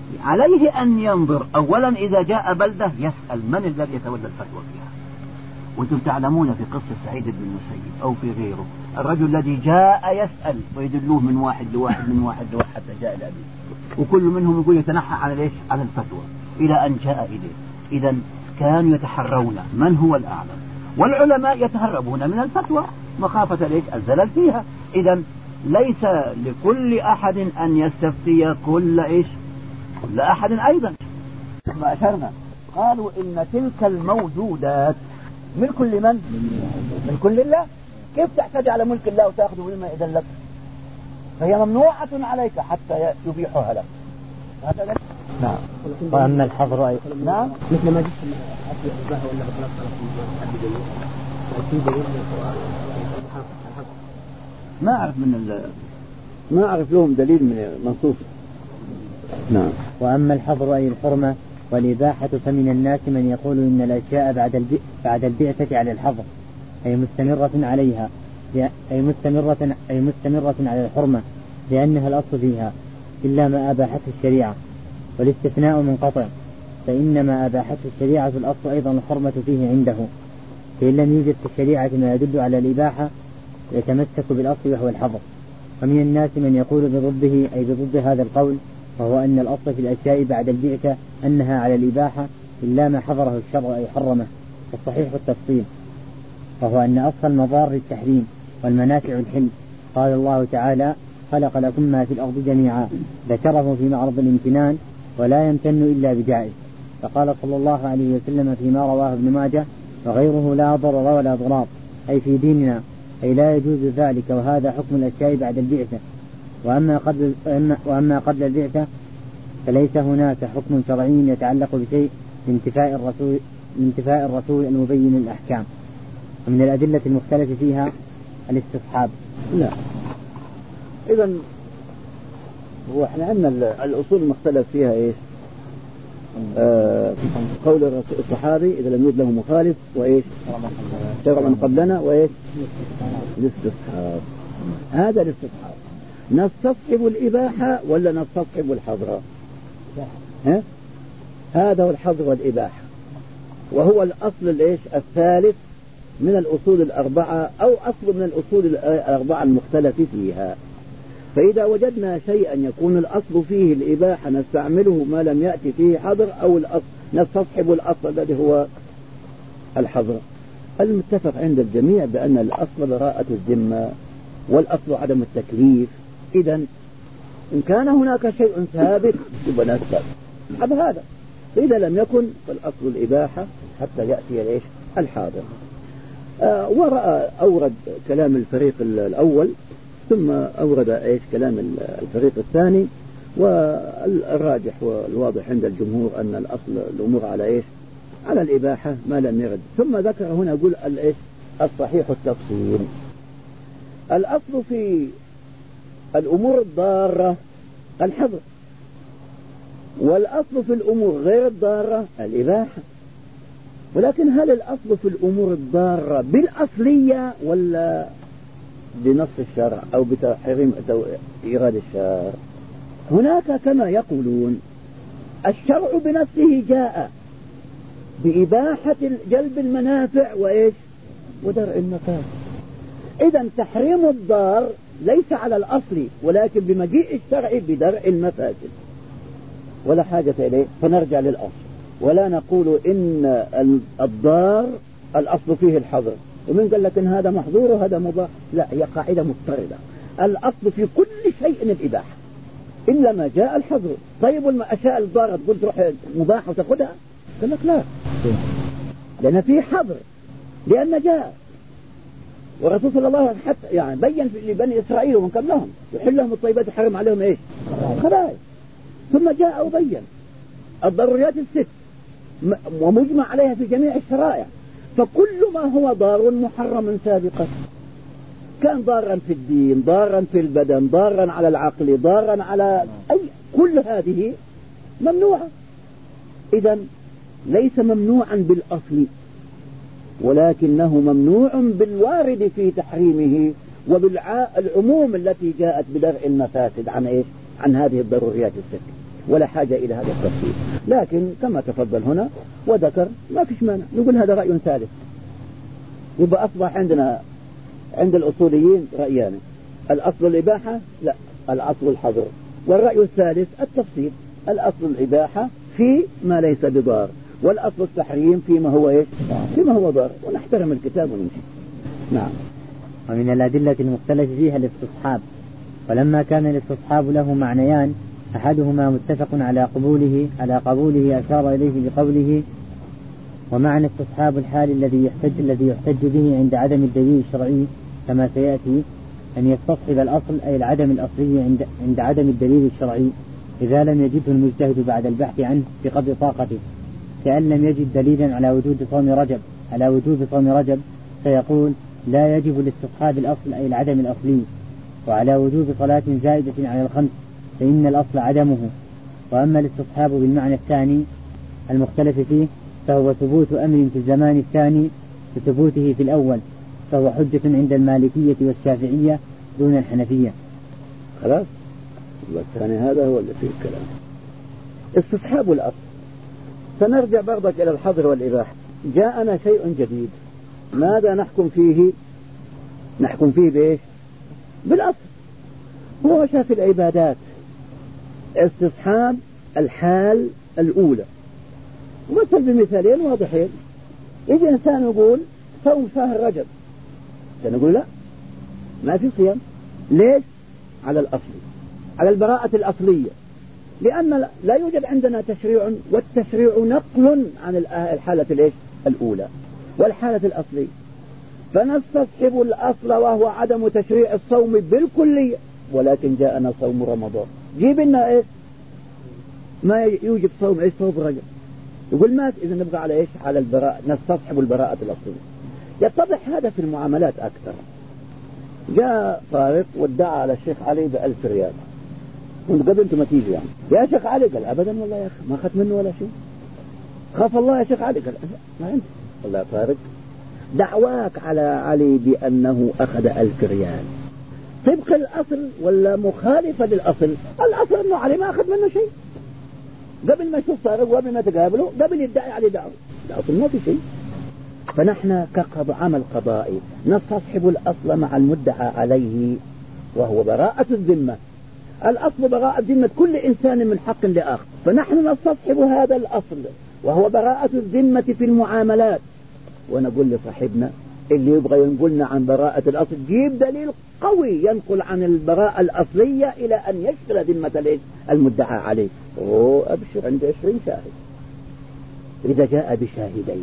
عليه أن ينظر أولا إذا جاء بلدة يسأل من الذي يتولى الفتوى فيها، وانتم تعلمون في قصة سعيد بن المسيب أو في غيره الرجل الذي جاء يسأل ويدلوه من واحد لواحد من واحد لواحد حتى جاء إلى أبيه، وكل منهم يقول يتنحى على ليش على الفتوى إلى أن جاء إليه. إذا كانوا يتحرون من هو الأعلم، والعلماء يتهربون من الفتوى مخافة ليش الزلل فيها. إذا ليس لكل أحد أن يستفتي كل إيش كل أحد أيضا. ما أشرنا قالوا إن تلك الموجودات ملك لمن؟ من كل الله. كيف تعتدي على ملك الله وتأخذ مما إذا لك؟ فهي ممنوعة عليك حتى يبيحها لك. هذا نعم. وأما الحظر أي نعم مثل ما جبت الإباحة ولا بطلق ما أعرف من ال... ما أعرف لهم دليل من منصوص. نعم. وأما الحظر أي الحرمة والإباحة فمن الناس من يقول إن الأشياء بعد الب... بعد البعثة على الحظر أي مستمرة عليها أي مستمرة أي مستمرة على الحرمة لأنها الأصل فيها إلا ما أباحته الشريعة، والاستثناء منقطع، فإنما أباحته الشريعة الأصل أيضا الحرمة فيه عنده، فإن لم يوجد في الشريعة ما يدل على الإباحة يتمسك بالأصل وهو الحظر. ومن الناس من يقول بضده أي بضد هذا القول، وهو أن الأصل في الأشياء بعد البعثة أنها على الإباحة إلا ما حظره الشرع أي حرمه، والصحيح التفصيل، وهو أن أصل المضار للتحريم والمنافع الحل. قال الله تعالى خلق لكم ما في الأرض جميعا ذكره في معرض الامتنان ولا يمتن إلا بجائز. فقال صلى الله عليه وسلم فيما رواه ابن ماجه وغيره لا ضرر ولا ضرار أي في ديننا، أي لا يجوز ذلك، وهذا حكم الأشياء بعد البعثة. وأما قبل, وأما قبل البعثة فليس هناك حكم شرعي يتعلق بشيء لانتفاء الرسول, لانتفاء الرسول المبين الأحكام. ومن الأدلة المختلفة فيها الاستصحاب. لا إذن هو احنا عندنا الأصول المختلف فيها إيش؟ آه قول الصحابي إذا لم يوجد له مخالف وإيش شرع من قبلنا وإيش الاستصحاب. هذا الاستصحاب نستصحب الإباحة ولا نستصحب الحظر؟ ها؟ هذا هو الحظر والإباحة، وهو الأصل الإيش الثالث من الأصول الأربعة أو أصل من الأصول الأربعة المختلف فيها. فإذا وجدنا شيئا يكون الأصل فيه الإباحة نستعمله ما لم يأتي فيه حظر، أو الأصل نستصحب الأصل الذي هو الحظر. المتفق عند الجميع بأن الأصل براءة الذمة والأصل عدم التكليف. إذن إن كان هناك شيء ثابت يبقى نستصحب هذا، فإذا لم يكن فالأصل الإباحة حتى يأتي ليش الحاضر. آه ورأى أورد كلام الفريق الأول ثم أورد إيش كلام الفريق الثاني، والراجح والواضح عند الجمهور أن الأصل الأمور على إيش على الإباحة ما لم يرد. ثم ذكر هنا يقول الإيش الصحيح التفصيل. الأصل في الأمور الضارة الحظر، والأصل في الأمور غير الضارة الإباحة. ولكن هل الأصل في الأمور الضارة بالأصلية ولا بنص الشرع أو بتحريم إيراد الشرع؟ هناك كما يقولون الشرع بنفسه جاء بإباحة جلب المنافع وإيش ودرء المفاسد. إذا تحريم الضار ليس على الأصل، ولكن بمجيء الشرع بدرء المفاسد ولا حاجة إليه، فنرجع للأصل ولا نقول إن الضار الأصل فيه الحظر ومن قال لك إن هذا محظور وهذا مباح. لا، هي قاعدة مضطردة. الأصل في كل شيء الإباحة إلا ما جاء الحظر. طيب والأشياء الضارة تقول تروح مباح وتأخذها؟ قال لك لا، لأن في حظر لأن جاء. والرسول صلى الله عليه وسلم حتى يعني بين لبني إسرائيل ومن قبلهم يحل لهم الطيبات ويحرم عليهم إيش خبائث، ثم جاء وبين الضروريات الست ومجمع عليها في جميع الشرائع. فكل ما هو ضار محرم سابقا، كان ضارا في الدين، ضارا في البدن، ضارا على العقل، ضارا على أي، كل هذه ممنوعة. إذن ليس ممنوعا بالأصل، ولكنه ممنوع بالوارد في تحريمه وبالعموم التي جاءت بدرء المفاسد عن إيش عن هذه الضروريات الست، ولا حاجة إلى هذا التفصيل. لكن كما تفضل هنا وذكر ما فيش مانع نقول هذا رأي ثالث، يبقى أصبح عندنا عند الأصوليين رأيان: الأصل الإباحة، لا، الأصل الحظر. والرأي الثالث التفصيل: الأصل الإباحة في ما ليس بضار، والأصل التحريم فيما هو إيش؟ فيما هو ضار. ونحترم الكتاب ونمشي. نعم. ومن الأدلة المختلف فيها الاستصحاب، ولما كان الاستصحاب له معنيان، أحدهما متفق على قبوله على قبوله أشار إليه بقوله: ومعنى استصحاب الحال الذي يحتج الذي يحتج به عند عدم الدليل الشرعي كما سيأتي أن يستصحب الأصل أي العدم الأصلي عند عند عدم الدليل الشرعي إذا لم يجده المجتهد بعد البحث عنه بقدر طاقته، كأن لم يجد دليلا على وجود صوم رجب على وجوب صوم رجب فيقول لا يجب لاستصحاب الأصل أي العدم الأصلي، وعلى وجوب صلاة زائدة على الخمس فإن الأصل عدمه. وأما الاستصحاب بالمعنى الثاني المختلف فيه فهو ثبوت أمر في الزمان الثاني بثبوته في الأول، فهو حجة عند المالكية والشافعية دون الحنفية. خلاص، الثاني هذا هو اللي فيه الكلام. استصحاب الأصل، فنرجع برضك إلى الحظر والإباحة. جاءنا شيء جديد، ماذا نحكم فيه؟ نحكم فيه بإيش؟ بالأصل. هو شاف العبادات استصحاب الحال الأولى، ومثل بمثالين واضحين. يجي إنسان يقول صوم شهر رجب، نقول لا، ما في صيام. ليش؟ على الأصل، على البراءة الأصلية، لأن لا يوجد عندنا تشريع، والتشريع نقل عن الحالة الإيش؟ الأولى والحالة الأصلية. فنستصحب الأصل وهو عدم تشريع الصوم بالكلية، ولكن جاءنا صوم رمضان، جيب لنا إيش؟ ما يوجب صوم إيش؟ صوم رجب. يقول مات، إذا نبقى على إيش؟ على البراءة، نستصحب البراءة الأصلية. يتضح هذا في المعاملات أكثر. جاء طارق وادعى على الشيخ علي بألف ريال، كنت قبل أنتم ما تيجي يعني يا شيخ علي، قال أبدا والله يا أخي ما أخذت منه ولا شيء، خاف الله يا شيخ علي، قال ما عندي والله يا طارق. دعواك على علي بأنه أخذ ألف ريال طبق الأصل ولا مخالفة للأصل؟ الأصل أنه علي ما أخذ منه شيء، قبل ما يشوف طارق وقبل ما تقابله قبل يدعي علي دعوة، الأصل ما في شيء. فنحن كعمل قضائي نستصحب الأصل مع المدعى عليه وهو براءة الذمة. الأصل براءة ذمة كل إنسان من حق لآخر، فنحن نستصحب هذا الأصل وهو براءة الذمة في المعاملات، ونقول لصاحبنا اللي يبغى ينقلنا عن براءة الأصل جيب دليل قوي ينقل عن البراءة الأصلية إلى أن يشغل ذمة المدعى عليه. أوه أبشر، عند عشرين شاهد. إذا جاء بشاهدين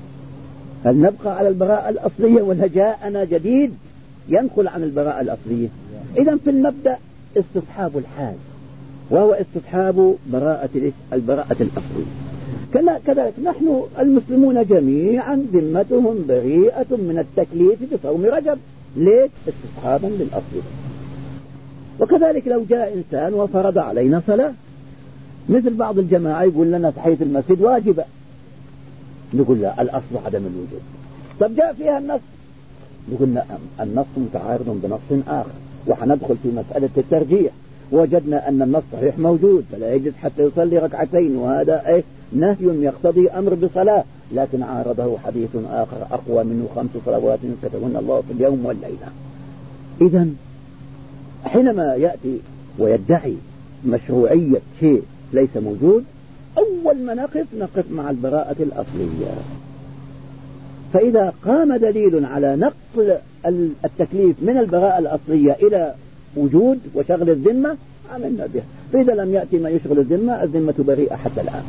هل نبقى على البراءة الأصلية ولا جاءنا جديد ينقل عن البراءة الأصلية؟ إذا في المبدأ استصحاب الحال وهو استصحاب براءة البراءة الأصلية. كذلك نحن المسلمون جميعا ذمتهم بريئة من التكليف بصوم رجب، ليش؟ استصحابا للأصل. وكذلك لو جاء إنسان وفرض علينا صلاة، مثل بعض الجماعة يقول لنا تحية المسجد واجبة، نقول لا، الأصل عدم الوجود. طب جاء فيها النص، نقول لا، النص متعارض بنص آخر، وحندخل في مسألة الترجيح. وجدنا أن النص صحيح موجود فلا يجوز حتى يصلي ركعتين، وهذا إيه؟ نهي يقتضي أمر بصلاة، لكن عارضه حديث آخر أقوى منه: خمس صلوات كتبهن الله في اليوم والليلة. إذا حينما يأتي ويدعي مشروعية شيء ليس موجود، أول ما نقف نقف مع البراءة الأصلية. فإذا قام دليل على نقل التكليف من البراءة الأصلية إلى وجود وشغل الذمة عملنا به، فإذا لم يأتي ما يشغل الذمة، الذمة بريئة حتى الآن.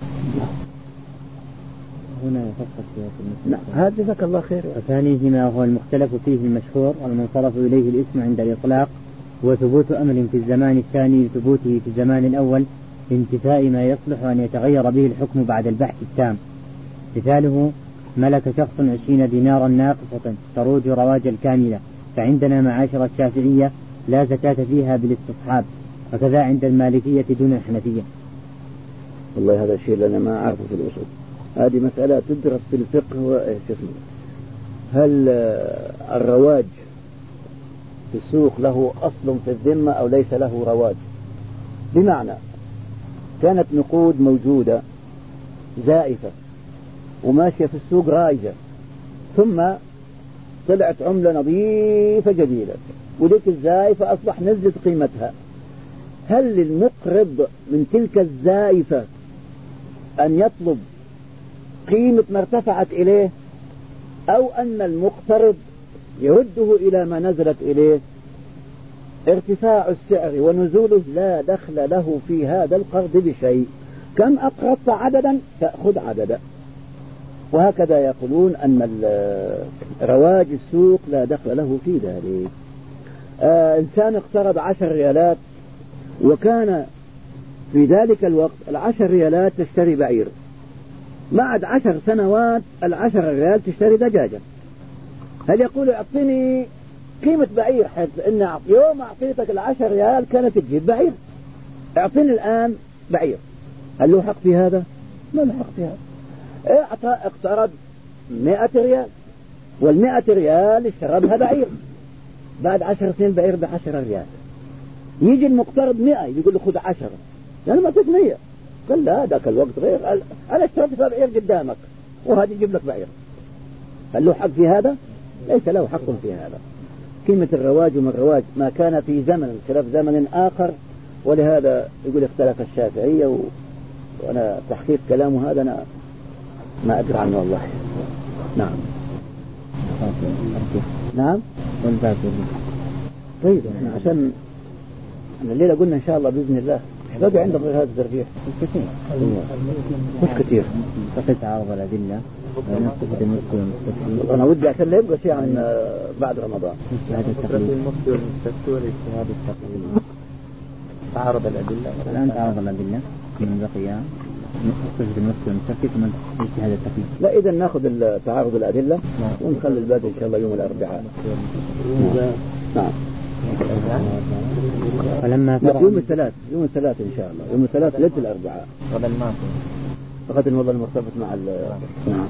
هنا يفصل في نعم، هذا جزاك الله خير. وثانيهما هو المختلف فيه المشهور والمنصرف إليه الاسم عند الإطلاق، هو ثبوت أمر في الزمان الثاني لثبوته في الزمان الأول لانتفاء ما يصلح أن يتغير به الحكم بعد البحث التام. مثاله: ملك شخص عشرين دينارا ناقصة تروج رواج الكاملة، فعندنا معاشر الشافعية لا زكاة فيها بالاستصحاب، وكذا عند المالكية دون الحنفية. والله هذا الشيء لنا ما أعرفه في الأصول، هذه مسألة تدرس في الفقه. وشفنا هل الرواج في السوق له أصل في الذمة أو ليس له رواج؟ بمعنى كانت نقود موجودة زائفة وماشية في السوق رايجة، ثم طلعت عملة نظيفة جديدة، وديك الزائفة أصبح نزلت قيمتها، هل للمقرض من تلك الزائفة أن يطلب قيمة ما ارتفعت إليه، أو أن المقترض يرده إلى ما نزلت إليه؟ ارتفاع السعر ونزوله لا دخل له في هذا القرض بشيء، كم أقرضت عددا تأخذ عددا. وهكذا يقولون أن رواج السوق لا دخل له في ذلك. آه إنسان اقترض عشر ريالات، وكان في ذلك الوقت العشر ريالات تشتري بعير، بعد عشر سنوات العشر ريال تشتري دجاجة، هل يقول اعطني قيمة بعير حيث إن يوم أعطيتك العشر ريال كانت تجيب بعير، اعطني الآن بعير، هل له حق في هذا؟ ما له حق في هذا. اعطى اقترض مئة ريال، والمئة ريال اشترى بها بعير، بعد عشر سنين بعير بعشر ريال، يجي المقترض مئة يقول له خذ عشرة، يعني ما تك مية، قال لا ذاك الوقت غير، أنا اشتريت فيها بعير قدامك وهذا يجيب لك بعير، هل له حق في هذا؟ ليس له حق في هذا. كلمة الرواج وما الرواج ما كان في زمن خلاف زمن آخر، ولهذا يقول اختلف الشافعية و... وأنا تحقيق كلامه هذا أنا ما أدري عنه والله. نعم نعم طيب احنا عشان الليلة قلنا إن شاء الله بإذن الله بقى عندك غير هذا الترجيح كثير مش كثير فقط تعارض الأدلة. أنا ودي عشان لا يبقى شيء عن بعد رمضان. هذا التقليد واجتهاد التقليد تعارض الأدلة. الآن تعارض الأدلة من بقي نقصد المسلم المستفيد من اجتهاد التقليد. لا إذا نأخذ تعارض الأدلة ونخلي الباقي إن شاء الله يوم الأربعاء. نعم. ولما يوم الثلاث يوم الثلاث إن شاء الله يوم الثلاث ليلة الأربعاء. غدا ما غدا والله المرتبط مع ال. نعم.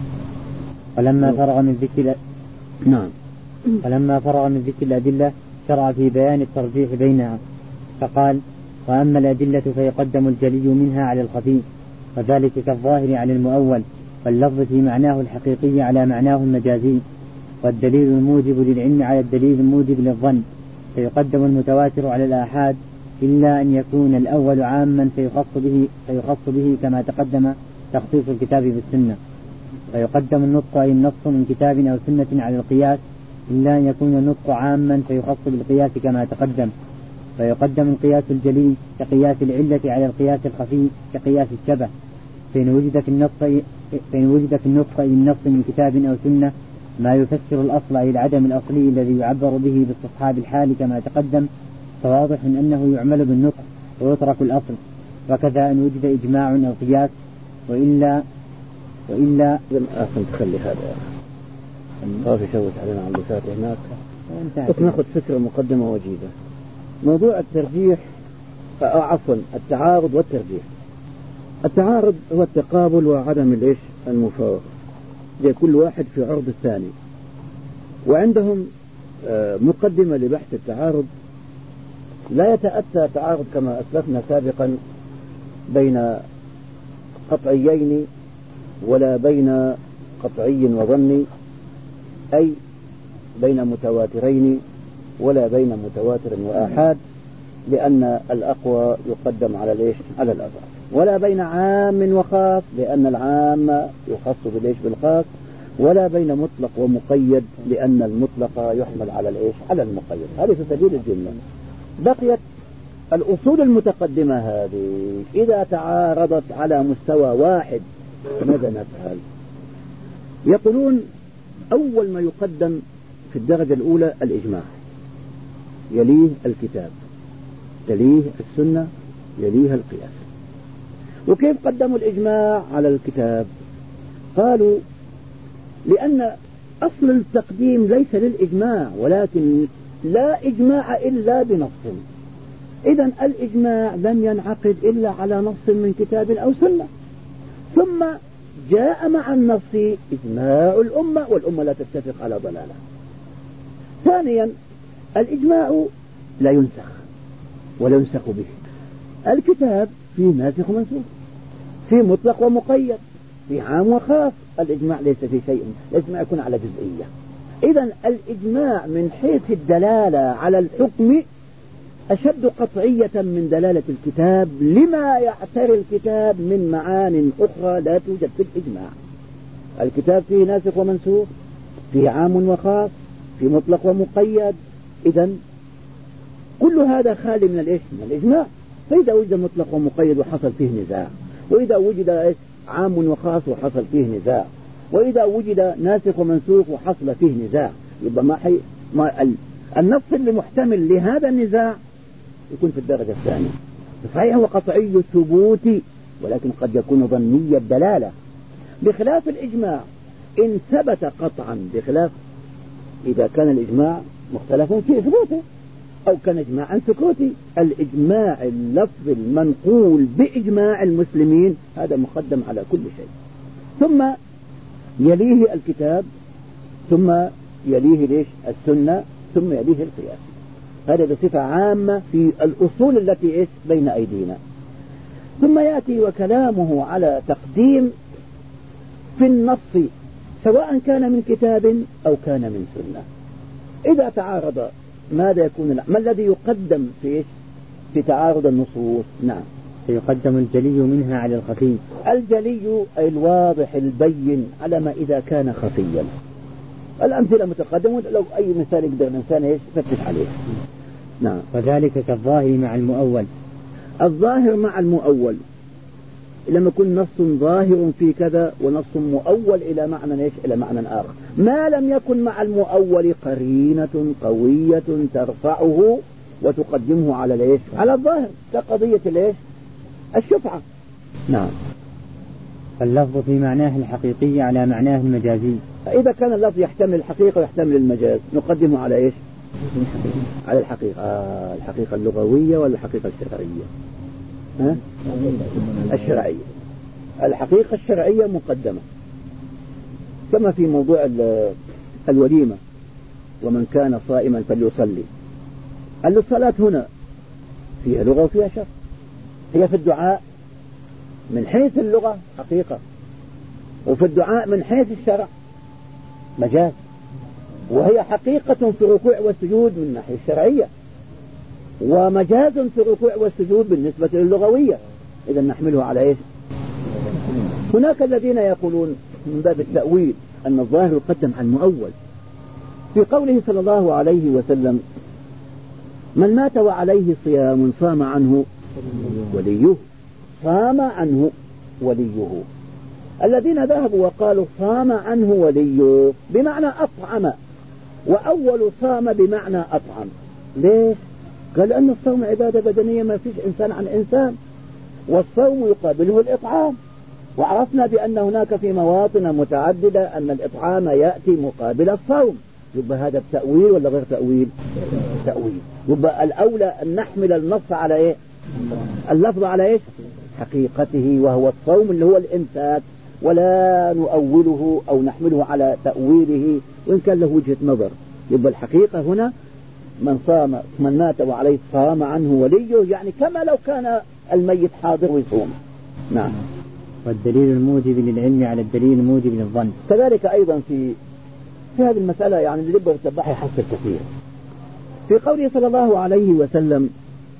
ولما فرغ من ذكر نعم. ولما فرغ من ذكر الأدلة شرع في بيان الترجيح بينها، فقال: وأما الأدلة فيقدم الجلي منها على الخفي، وذلك كالظاهر على المؤول، واللفظ في معناه الحقيقي على معناه المجازي، والدليل الموجب للعلم على الدليل الموجب للظن، فيقدم المتواتر على الآحاد، إلا أن يكون الأول عاما فيخص به, فيخص به كما تقدم تخصيص الكتاب بالسنة. فيقدم النطق أي النص من كتاب أو سنة على القياس، إلا أن يكون النطق عاما فيخص بالقياس كما تقدم. فيقدم القياس الجلي كقياس العلة على القياس الخفي كقياس الشبه، فإن وجد في النطق فإن وجد في النطق أي النص من كتاب أو سنة ما يفسر الأصل أي العدم الأصلي الذي يعبر به باستصحاب الحال كما تقدم، فواضح أنه يعمل بالنطق ويترك الأصل. وكذا أن وجد إجماع أو قياس، وإلا وإلا أصلا تخلي هذا ما في شوت علينا عن بساط هناك، بس ناخذ فكرة مقدمة وجيدة. موضوع الترجيح أو عفوا التعارض والترجيح. التعارض هو التقابل وعدم الإيش المفاوضة، زي كل واحد في عرض الثاني. وعندهم مقدمة لبحث التعارض: لا يتأتى تعارض كما أسلفنا سابقا بين قطعيين ولا بين قطعي وظني، أي بين متواترين ولا بين متواتر وآحاد، لأن الأقوى يقدم على الإيش على الأضعف، ولا بين عام وخاص لأن العام يخص بالإيش بالخاص، ولا بين مطلق ومقيد لأن المطلق يحمل على الإيش على المقيد. هذه في سبيل الجملة. بقيت الأصول المتقدمة هذه إذا تعارضت على مستوى واحد ماذا نفعل؟ يقولون أول ما يقدم في الدرجة الأولى الإجماع، يليه الكتاب، يليه السنة، يليها القياس. وكيف قدموا الإجماع على الكتاب؟ قالوا لأن أصل التقديم ليس للإجماع، ولكن لا إجماع إلا بنص، إذن الإجماع لم ينعقد إلا على نص من كتاب أو سنة، ثم جاء مع النص إجماع الأمة، والأمة لا تتفق على ضلالة. ثانيا الإجماع لا ينسخ ولا ينسخ به. الكتاب فيه ناسخ ومنسوخ، فيه مطلق ومقيد، فيه عام وخاص. الإجماع ليس في شيء، ليس ما يكون على جزئية. إذن الإجماع من حيث الدلالة على الحكم أشد قطعية من دلالة الكتاب، لما يعتري الكتاب من معان أخرى لا توجد في الإجماع. الكتاب فيه ناسخ ومنسوخ، فيه عام وخاص، فيه مطلق ومقيد. إذن كل هذا خالي من الإيش؟ من الإجماع. فإذا وجد مطلق ومقيد وحصل فيه نزاع، وإذا وجد عام وخاص وحصل فيه نزاع، وإذا وجد ناسخ ومنسوخ وحصل فيه نزاع، يبقى ما حي ما ال... النص اللي محتمل لهذا النزاع يكون في الدرجة الثانية. صحيح هو قطعي الثبوت، ولكن قد يكون ظني الدلالة، بخلاف الإجماع إن ثبت قطعا، بخلاف إذا كان الإجماع مختلف في ثبوته أو كان إجماعا سكوتي. الإجماع اللفظ المنقول بإجماع المسلمين هذا مقدم على كل شيء، ثم يليه الكتاب، ثم يليه ليش السنة، ثم يليه القياس. هذا بصفة عامة في الأصول التي إيش بين أيدينا. ثم يأتي وكلامه على تقديم في النص سواء كان من كتاب أو كان من سنة. إذا تعارض ماذا يكون؟ ما الذي يقدم في إيش في تعارض النصوص؟ نعم، فيقدم الجلي منها على الخفي. الجلي أي الواضح البين على ما إذا كان خفيا. الأمثلة متقدمة، لو أي مثال يقدر الإنسان إيش يفتش عليه. نعم. وذلك كالظاهر مع المؤول. الظاهر مع المؤول لما يكون نص ظاهر في كذا ونص مؤول إلى معنى إيش إلى معنى آخر، ما لم يكن مع المؤول قرينة قوية ترفعه وتقدمه على الإيش على الظاهر، كقضية الإيش الشفعة. نعم. اللفظ في معناه الحقيقي على معناه المجازي. فإذا كان اللفظ يحتمل الحقيقة ويحتمل المجاز نقدمه على إيش؟ على الحقيقة. آه الحقيقة اللغوية ولا الحقيقة الشرعية؟ ها؟ الشرعية. الحقيقة الشرعية مقدمة، كما في موضوع الوليمة ومن كان صائما فليصلي. الصلاة هنا فيها لغة وفيها شرع. هي في الدعاء من حيث اللغة حقيقة، وفي الدعاء من حيث الشرع مجاز، وهي حقيقة في الركوع والسجود من الناحية الشرعية، ومجاز في الركوع والسجود بالنسبة للغوية. إذا نحمله على إيش؟ هناك الذين يقولون من باب التأويل أن الظاهر يقدم عن المؤول، في قوله صلى الله عليه وسلم: من مات وعليه صيام صام عنه وليه، صام عنه وليه. الذين ذهبوا وقالوا صام عنه وليه بمعنى أطعم، وأول صام بمعنى أطعم. ليش؟ قال أن الصوم عبادة بدنية ما فيش إنسان عن إنسان، والصوم يقابله الإطعام، وعرفنا بأن هناك في مواطن متعددة أن الإطعام يأتي مقابل الصوم. يبقى هذا التأويل ولا غير تأويل؟ تأويل. يبقى الأولى أن نحمل النص على إيه؟ اللفظ على إيش؟ حقيقته، وهو الصوم اللي هو الإمساك، ولا نؤوله أو نحمله على تأويله وإن كان له وجهة نظر. يبقى الحقيقة هنا من صام من مات وعليه صام عنه وليه، يعني كما لو كان الميت حاضر ويصوم. نعم. والدليل الموجب للعلم على الدليل الموجب للظن. كذلك أيضا في في هذه المسألة يعني اللي يبغى يتبعها يحصل كثير. في قوله صلى الله عليه وسلم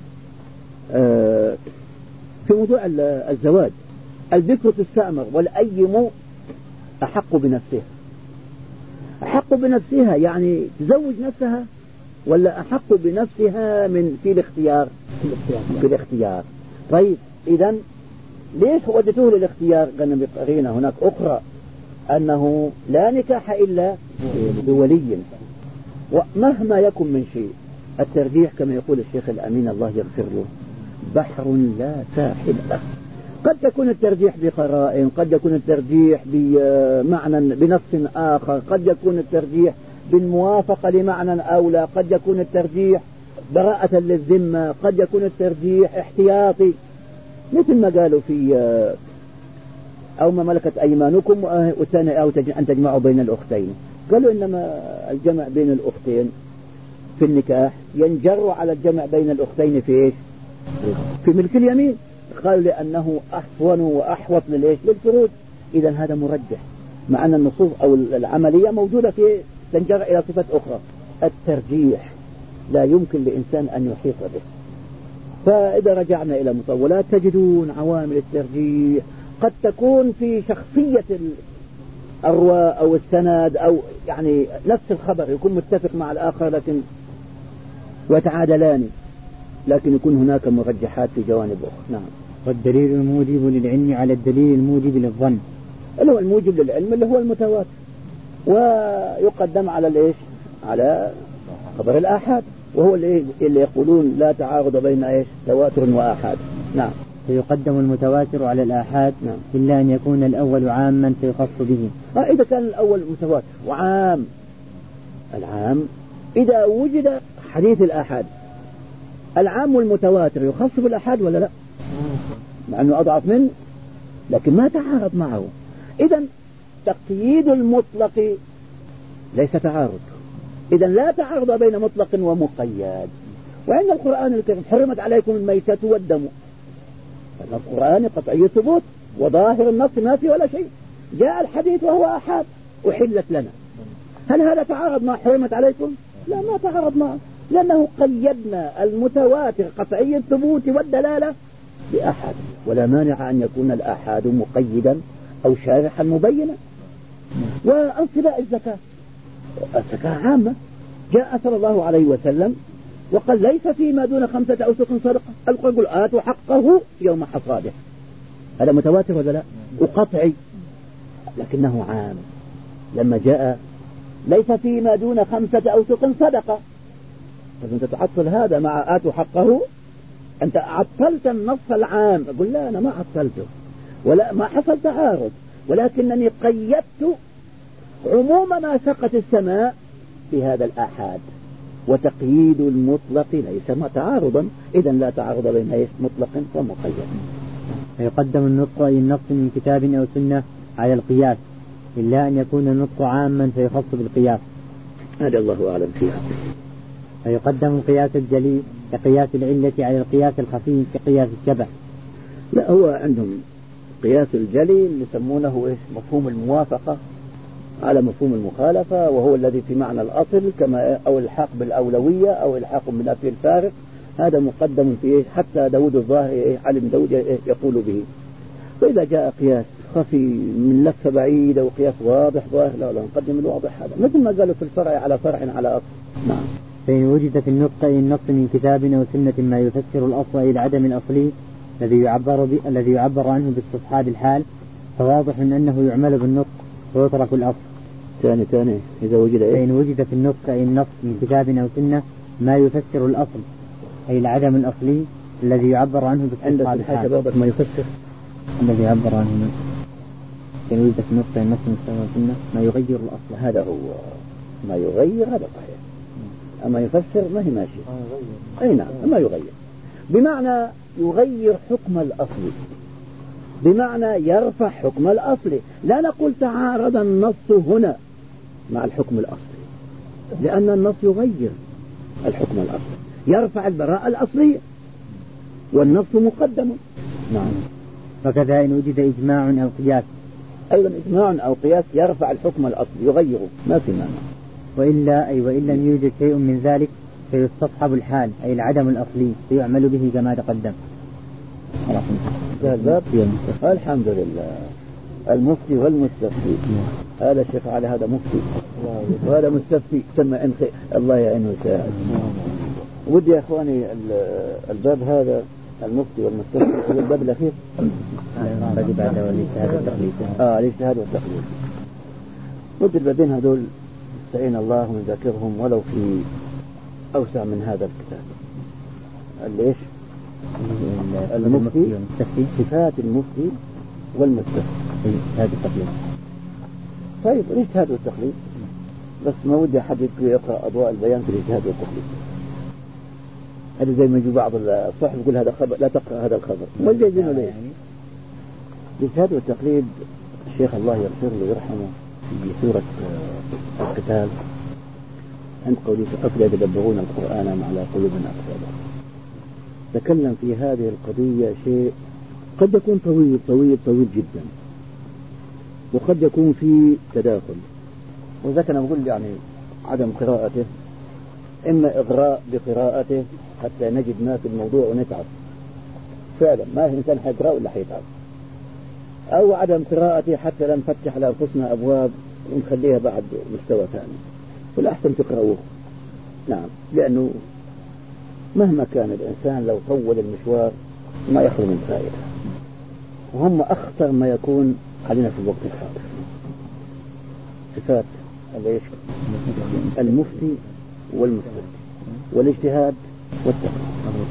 آه في موضوع الزواج: الذكر تستأمر والأيم أحق بنفسها. أحق بنفسها يعني تزوج نفسها، ولا أحق بنفسها من في الاختيار؟ في الاختيار. طيب إذن ليش ودته للاختيار؟ قلنا بقرينة هناك أخرى أنه لا نكاح إلا بولي، ومهما يكن من شيء الترجيح كما يقول الشيخ الأمين الله يغفر له بحر لا ساحل له. قد تكون الترجيح بقرائن، قد يكون الترجيح بمعنى بنص آخر، قد يكون الترجيح بالموافقة لمعنى أولى، قد يكون الترجيح براءة للذمة، قد يكون الترجيح احتياطي، مثل ما قالوا في أو ما ملكت أيمانكم والثاني أو أن تجمعوا بين الأختين. قالوا إنما الجمع بين الأختين في النكاح ينجر على الجمع بين الأختين في إيش؟ في ملك اليمين. قالوا لأنه أحسن وأحوط للإيش؟ للفروج. إذا هذا مرجح، مع أن النصوص أو العملية موجودة في تنجر إلى صفة أخرى. الترجيح لا يمكن لإنسان أن يحيط به. فإذا رجعنا إلى مطولات تجدون عوامل الترجيح قد تكون في شخصية الرواة أو السند، أو يعني نفس الخبر يكون متفق مع الآخر لكن وتعادلان، لكن يكون هناك مرجحات في جوانب أخرى. نعم. والدليل الموجب للعلم على الدليل الموجب للظن، اللي هو الموجب للعلم اللي هو المتواتر، ويقدم على الإيش؟ على خبر الآحاد، وهو اللي, اللي يقولون لا تعارض بين إيش؟ تواتر وآحاد. نعم. فيقدم المتواتر على الآحاد. نعم. إلا أن يكون الأول عاما فيخص به. آه إذا كان الأول متواتر وعام، العام إذا وجد حديث الآحاد العام والمتواتر يخص بالآحاد ولا لا؟ مع أنه أضعف منه لكن ما تعارض معه. إذا تقييد المطلق ليس تعارض، إذا لا تعارض بين مطلق ومقيد. وعند القرآن الكريم حرمت عليكم الميتة والدم، القرآن قطعي الثبوت وظاهر النص ما في ولا شيء. جاء الحديث وهو آحاد أحلت لنا، هل هذا تعارض ما حرمت عليكم؟ لا، ما تعارض معه، لأنه قيدنا المتواتر قطعي الثبوت والدلالة بأحد، ولا مانع أن يكون الآحاد مقيدا أو شارحا مبينا. وأنصباء الزكاة، الزكاة عامة، جاء صلى الله عليه وسلم وقال ليس فيما دون خمسة أوسق صدقة، القول آتوا حقه يوم حصاده، هذا متواتر ولا لا؟ وقطعي، لكنه عام. لما جاء ليس فيما دون خمسة أوسق صدقة، فأنت تعطل هذا مع آتوا حقه، أنت عطلت النص العام. أقول لا، أنا ما عطلته ولا ما حصل تعارض، ولكنني قيدت عموم ما سقط السماء بهذا الآحاد، وتقييد المطلق ليس تعارضا، إذا لا تعارض بين مطلق ومقيد. فيقدم النطق أي النص من كتاب أو سنة على القياس، إلا أن يكون النطق عاما فيخص بالقياس. هذا الله أعلم فيها. فيقدم القياس الجلي كقياس العلة على القياس الخفي كقياس الشبه. لا، هو عندهم قياس الجلي اللي يسمونه إيش؟ مفهوم الموافقة على مفهوم المخالفة، وهو الذي في معنى الأصل، كما أو الحاق بالأولوية أو الحاق بنفي الفارق. هذا مقدم في حتى داود الظاهري علم داود يقول به. فإذا جاء قياس خفي من لفة بعيدة وقياس واضح ظاهر، لا لا نقدم الواضح هذا، مثل ما قالوا في الفرع على فرع على أصل. نعم. فإن وجد في النطق أي النص من كتاب أو سنة ما يفسر الأصل أي العدم الأصلي الذي يعبر ب... الذي يعبر عنه باستصحاب الحال، فواضح أنه يعمل بالنطق ويترك الأصل. ثاني ثاني إذا وجد إيه؟ فإن وجد في النطق أي النص من كتاب أو سنة ما يفسر الأصل أي العدم الأصلي الذي يعبر عنه باستصحاب الحال. ما يفسر الذي يعبر عنه. فإن وجد في النطق أي النص من كتاب أو سنة ما يغير الأصل، هذا هو ما يغير، هذا صحيح. أما يفسر ما هي ماشي. أي نعم، ما يغير بمعنى يغير حكم الأصل، بمعنى يرفع حكم الأصل. لا نقول تعارض النص هنا مع الحكم الأصلي، لأن النص يغير الحكم الأصلي، يرفع البراءة الأصلية والنص مقدم. نعم. وكذا إن وجد إجماع أو قياس، أيضا إجماع أو قياس يرفع الحكم الأصلي يغيره، ما في مانع. وإلا أي وإن لم يوجد شيء من ذلك فيستصحب الحال أي العدم الأصلي فيعمل به كما تقدم. الباب الحمد لله. المفتي والمستفتي، هذا الشيخ على هذا مفتي وهذا مستفتي، سمى إن الله يعينه ويساعد. ودي يا إخواني الباب هذا المفتي والمستفتي هو الباب الأخير بعد الاجتهاد والتقليد. آه الاجتهاد والتقليد. ودي البابين هذول استعين الله ونذاكرهم ولو في أوسع من هذا الكتاب. ليش؟ المفتي والمستفتي، صفات المفتي والمستفتي، هذا التقليد. طيب الاجتهاد والتقليد، بس ما ودي أحد يقرأ أضواء البيان في الاجتهاد والتقليد. هذا زي ما يجي بعض الصحف يقول هذا خبر، لا تقرأ هذا الخبر، ما جايزينه ليه؟ الاجتهاد والتقليد الشيخ الله يغفر له ويرحمه في سورة القتال عند قوله أفلا يتدبرون القرآن أم على قلوب أقفالها، تكلم في هذه القضية شيء قد يكون طويل طويل طويل جدا، وقد يكون في تداخل. وذلك أنا بقول يعني عدم قراءته، إما إغراء بقراءته حتى نجد ما في الموضوع ونتعب فعلا، ما في إنسان حيقرأ ولا حيتعب، أو عدم قراءته حتى لا نفتح على أنفسنا أبواب ونخليها بعد مستوى ثاني. والأحسن تقرأوه، نعم، لأنه مهما كان الإنسان لو طول المشوار ما يخلو من فائدة، وهم أخطر ما يكون علينا في الوقت الحاضر. صفات ليش المفتي والمفتي والاجتهاد والتقوى.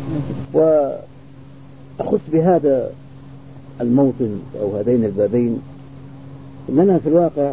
وأخص بهذا الموطن أو هذين البابين أننا في الواقع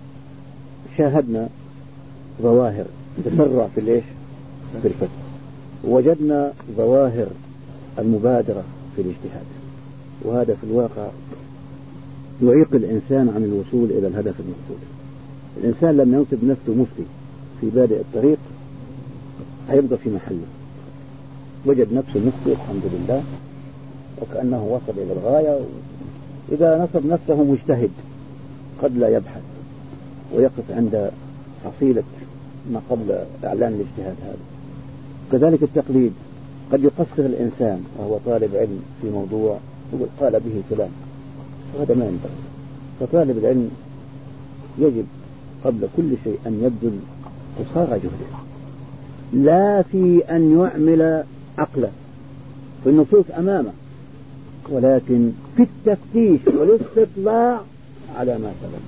شاهدنا ظواهر تسرع في ليش في الفتح، وجدنا ظواهر المبادرة في الاجتهاد، وهذا في الواقع يعيق الإنسان عن الوصول إلى الهدف المقصود. الإنسان لما ينصب نفسه مفتي في بادئ الطريق هيبقى في محله، وجد نفسه مفتي الحمد لله وكأنه وصل إلى الغاية. إذا نصب نفسه مجتهد قد لا يبحث ويقف عند حصيلة ما قبل إعلان الاجتهاد هذا. كذلك التقليد، قد يقصر الإنسان وهو طالب علم في موضوع يقول قال به فلان، وهذا ما ينبغي. فطالب العلم يجب قبل كل شيء أن يبذل قصارى جهده، لا في أن يعمل عقله في النصوص أمامه، ولكن في التفتيش والاستطلاع على ما سبق.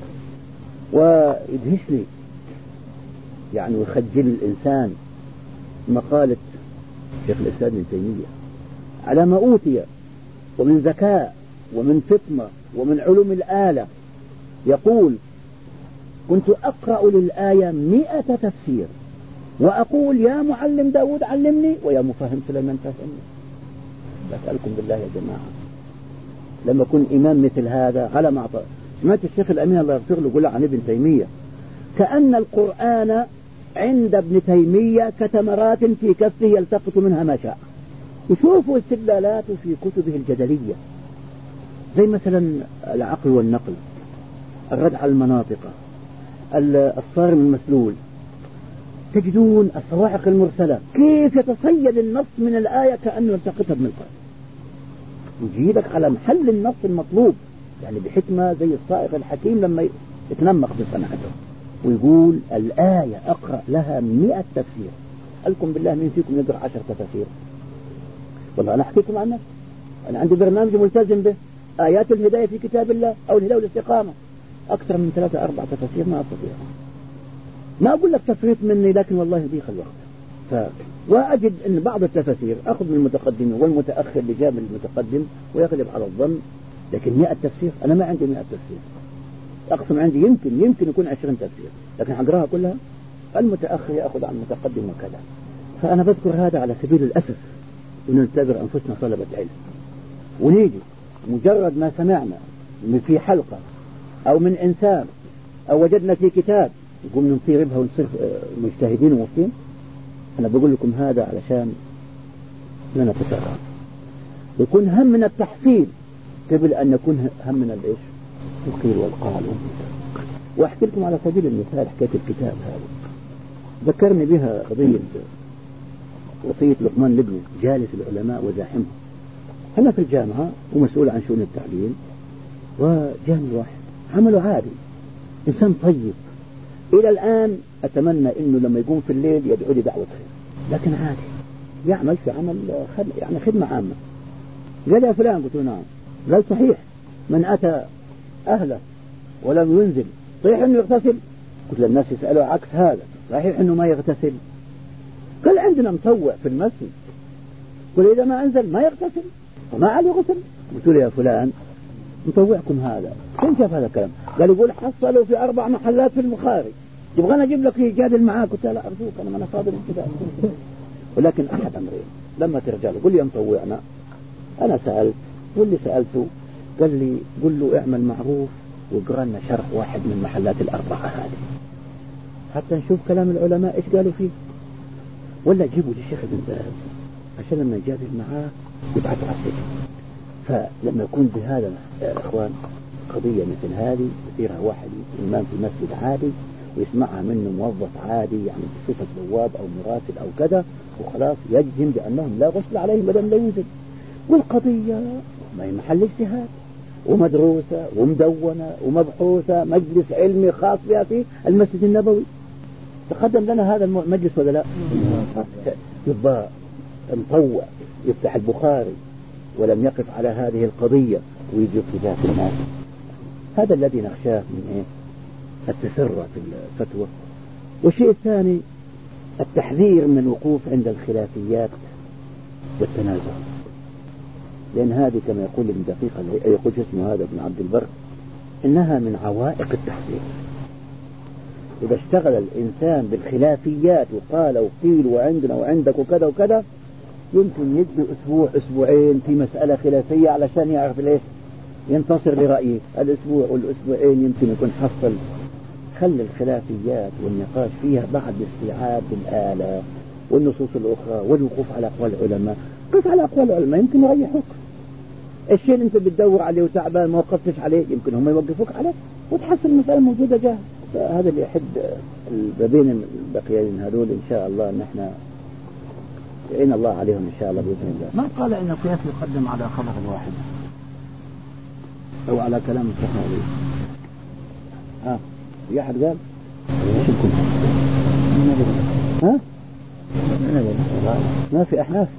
ويدهشني يعني ويخجل الإنسان مقالة شيخ الإسلام ابن تيمية على ما أوتي ومن ذكاء ومن فطنة ومن علوم الآلة. يقول كنت أقرأ للآية مئة تفسير وأقول يا معلم داود علمني ويا مفهم سليمان فهمني. بسألكم بالله يا جماعة، لما كن إمام مثل هذا على معطى. سمعت الشيخ الأمين الله يغفر له يقول عن ابن تيمية كأن القرآن عند ابن تيمية كتمرات في كفه يلتقط منها ما شاء. وشوفوا استدلالاته في كتبه الجدلية زي مثلا العقل والنقل، الرد على المناطق، الصارم المسلول، تجدون الصواعق المرسلة كيف يتصيد النص من الآية كأنه يلتقطها من القرآن، يجيبك على محل النص المطلوب، يعني بحكمة زي الصائغ الحكيم لما يتنمق بصنعته ويقول الآية أقرأ لها مئة تفسير. ألكم بالله من فيكم يقرأ عشر تفاسير؟ والله أنا أحكيكم عن نفسي، أنا عندي برنامج ملتزم به، آيات الهداية في كتاب الله أو الهداية والاستقامة، أكثر من ثلاثة أربع تفاسير ما أستطيع. ما أقول لك تفريط مني، لكن والله يضيق الوقت. ف... وأجد أن بعض التفاسير أخذ من المتقدم والمتأخر لجاب المتقدم ويغلب على الظن، لكن مئة تفسير أنا ما عندي مئة تفسير، أقسم عندي يمكن يمكن يكون عشرين تفسير، لكن حقراها كلها المتأخر يأخذ عن المتقدم وكذا. فأنا بذكر هذا على سبيل الأسف، ونعتبر أنفسنا طلبة علم، ونيجي مجرد ما سمعنا من في حلقة أو من إنسان أو وجدنا في كتاب يقوم ننطي ربها ونصير مجتهدين ومفتين. أنا بقول لكم هذا علشان لا نتسرع، يكون همنا التحصيل قبل أن يكون همنا الإيش القيل والقال. وأحكي لكم على سبيل المثال حكاية الكتاب هذا ذكرني بها قضية وصية لقمان لابنه جالس العلماء وزاحمهم. أنا في الجامعة ومسؤول عن شؤون التعليم، وجاني واحد عمله عادي، إنسان طيب إلى الآن أتمنى إنه لما يقوم في الليل يدعو لي دعوة خير، لكن عادي يعمل في عمل خد... يعني خدمة عامة. قال يا فلان، قلت له نعم. قال صحيح من أتى أهله ولم ينزل صحيح إنه يغتسل؟ قلت للناس يسألوا عكس هذا، صحيح إنه ما يغتسل؟ قال عندنا مطوع في المسجد، قل إذا ما أنزل ما يغتسل وما عليه غسل. قلت له يا فلان مطوعكم هذا كيف شاف هذا الكلام؟ قال يقول حصلوا في أربع محلات في البخاري، تبغانا أجيب لك يجادل معاك؟ قلت لا أرجوك أنا ما أنا فاضل كذا. ولكن أحد أمرين، لما ترجع له قل لي مطوعنا، أنا سألت واللي سألته قال لي قل له اعمل معروف واقرأ لنا شرح واحد من محلات الأربعة هذه حتى نشوف كلام العلماء إيش قالوا فيه، ولا جيبوا للشيخ ابن باز عشان لما يجادل معاه يبعثوا على السجن. فلما يكون بهذا يا إخوان قضية مثل هذه يصيرها واحد إمام في مسجد عادي ويسمعها منه موظف عادي يعني بصفة بواب أو مراسل أو كذا، وخلاص يجزم بأنهم لا غسل عليه بدل لا يوجد. والقضية ما هي محل اجتهاد ومدروسة ومدونة ومبحوثة، مجلس علمي خاص بها في المسجد النبوي. تقدم لنا هذا المجلس ولا لا؟ يبقى مطوع يفتح البخاري ولم يقف على هذه القضية ويجي ابتداء في الناس. هذا الذي نخشاه من إيه؟ التسرع في الفتوى. والشيء الثاني التحذير من الوقوف عند الخلافيات والتنازع، لأن هذه كما يقول ابن دقيق يقول اسمه هذا ابن عبد البر إنها من عوائق التحصيل. إذا اشتغل الإنسان بالخلافيات وقال وقيل وعندنا وعندك وكذا وكذا، يمكن يجي أسبوع أسبوعين في مسألة خلافية علشان يعرف ليش ينتصر لرأيه. الأسبوع والأسبوعين يمكن يكون حصل. خلي الخلافيات والنقاش فيها بعد استيعاب الآلة والنصوص الأخرى والوقوف على أقوال العلماء. قف على أقوال العلماء يمكن يريحوك. الشيء اللي أنت بتدور عليه وتعبان ما وقفتش عليه يمكن هم يوقفوك عليه وتحصل المسألة موجودة جاهز. فهذا اللي يحد البابين البقيين هذول إن شاء الله أن احنا يعين الله عليهم إن شاء الله بإذن الله. ما قال إن القياس يقدم على خبر الواحد أو على كلام الصحابي. ها في أحد قال ها ما في أحناف.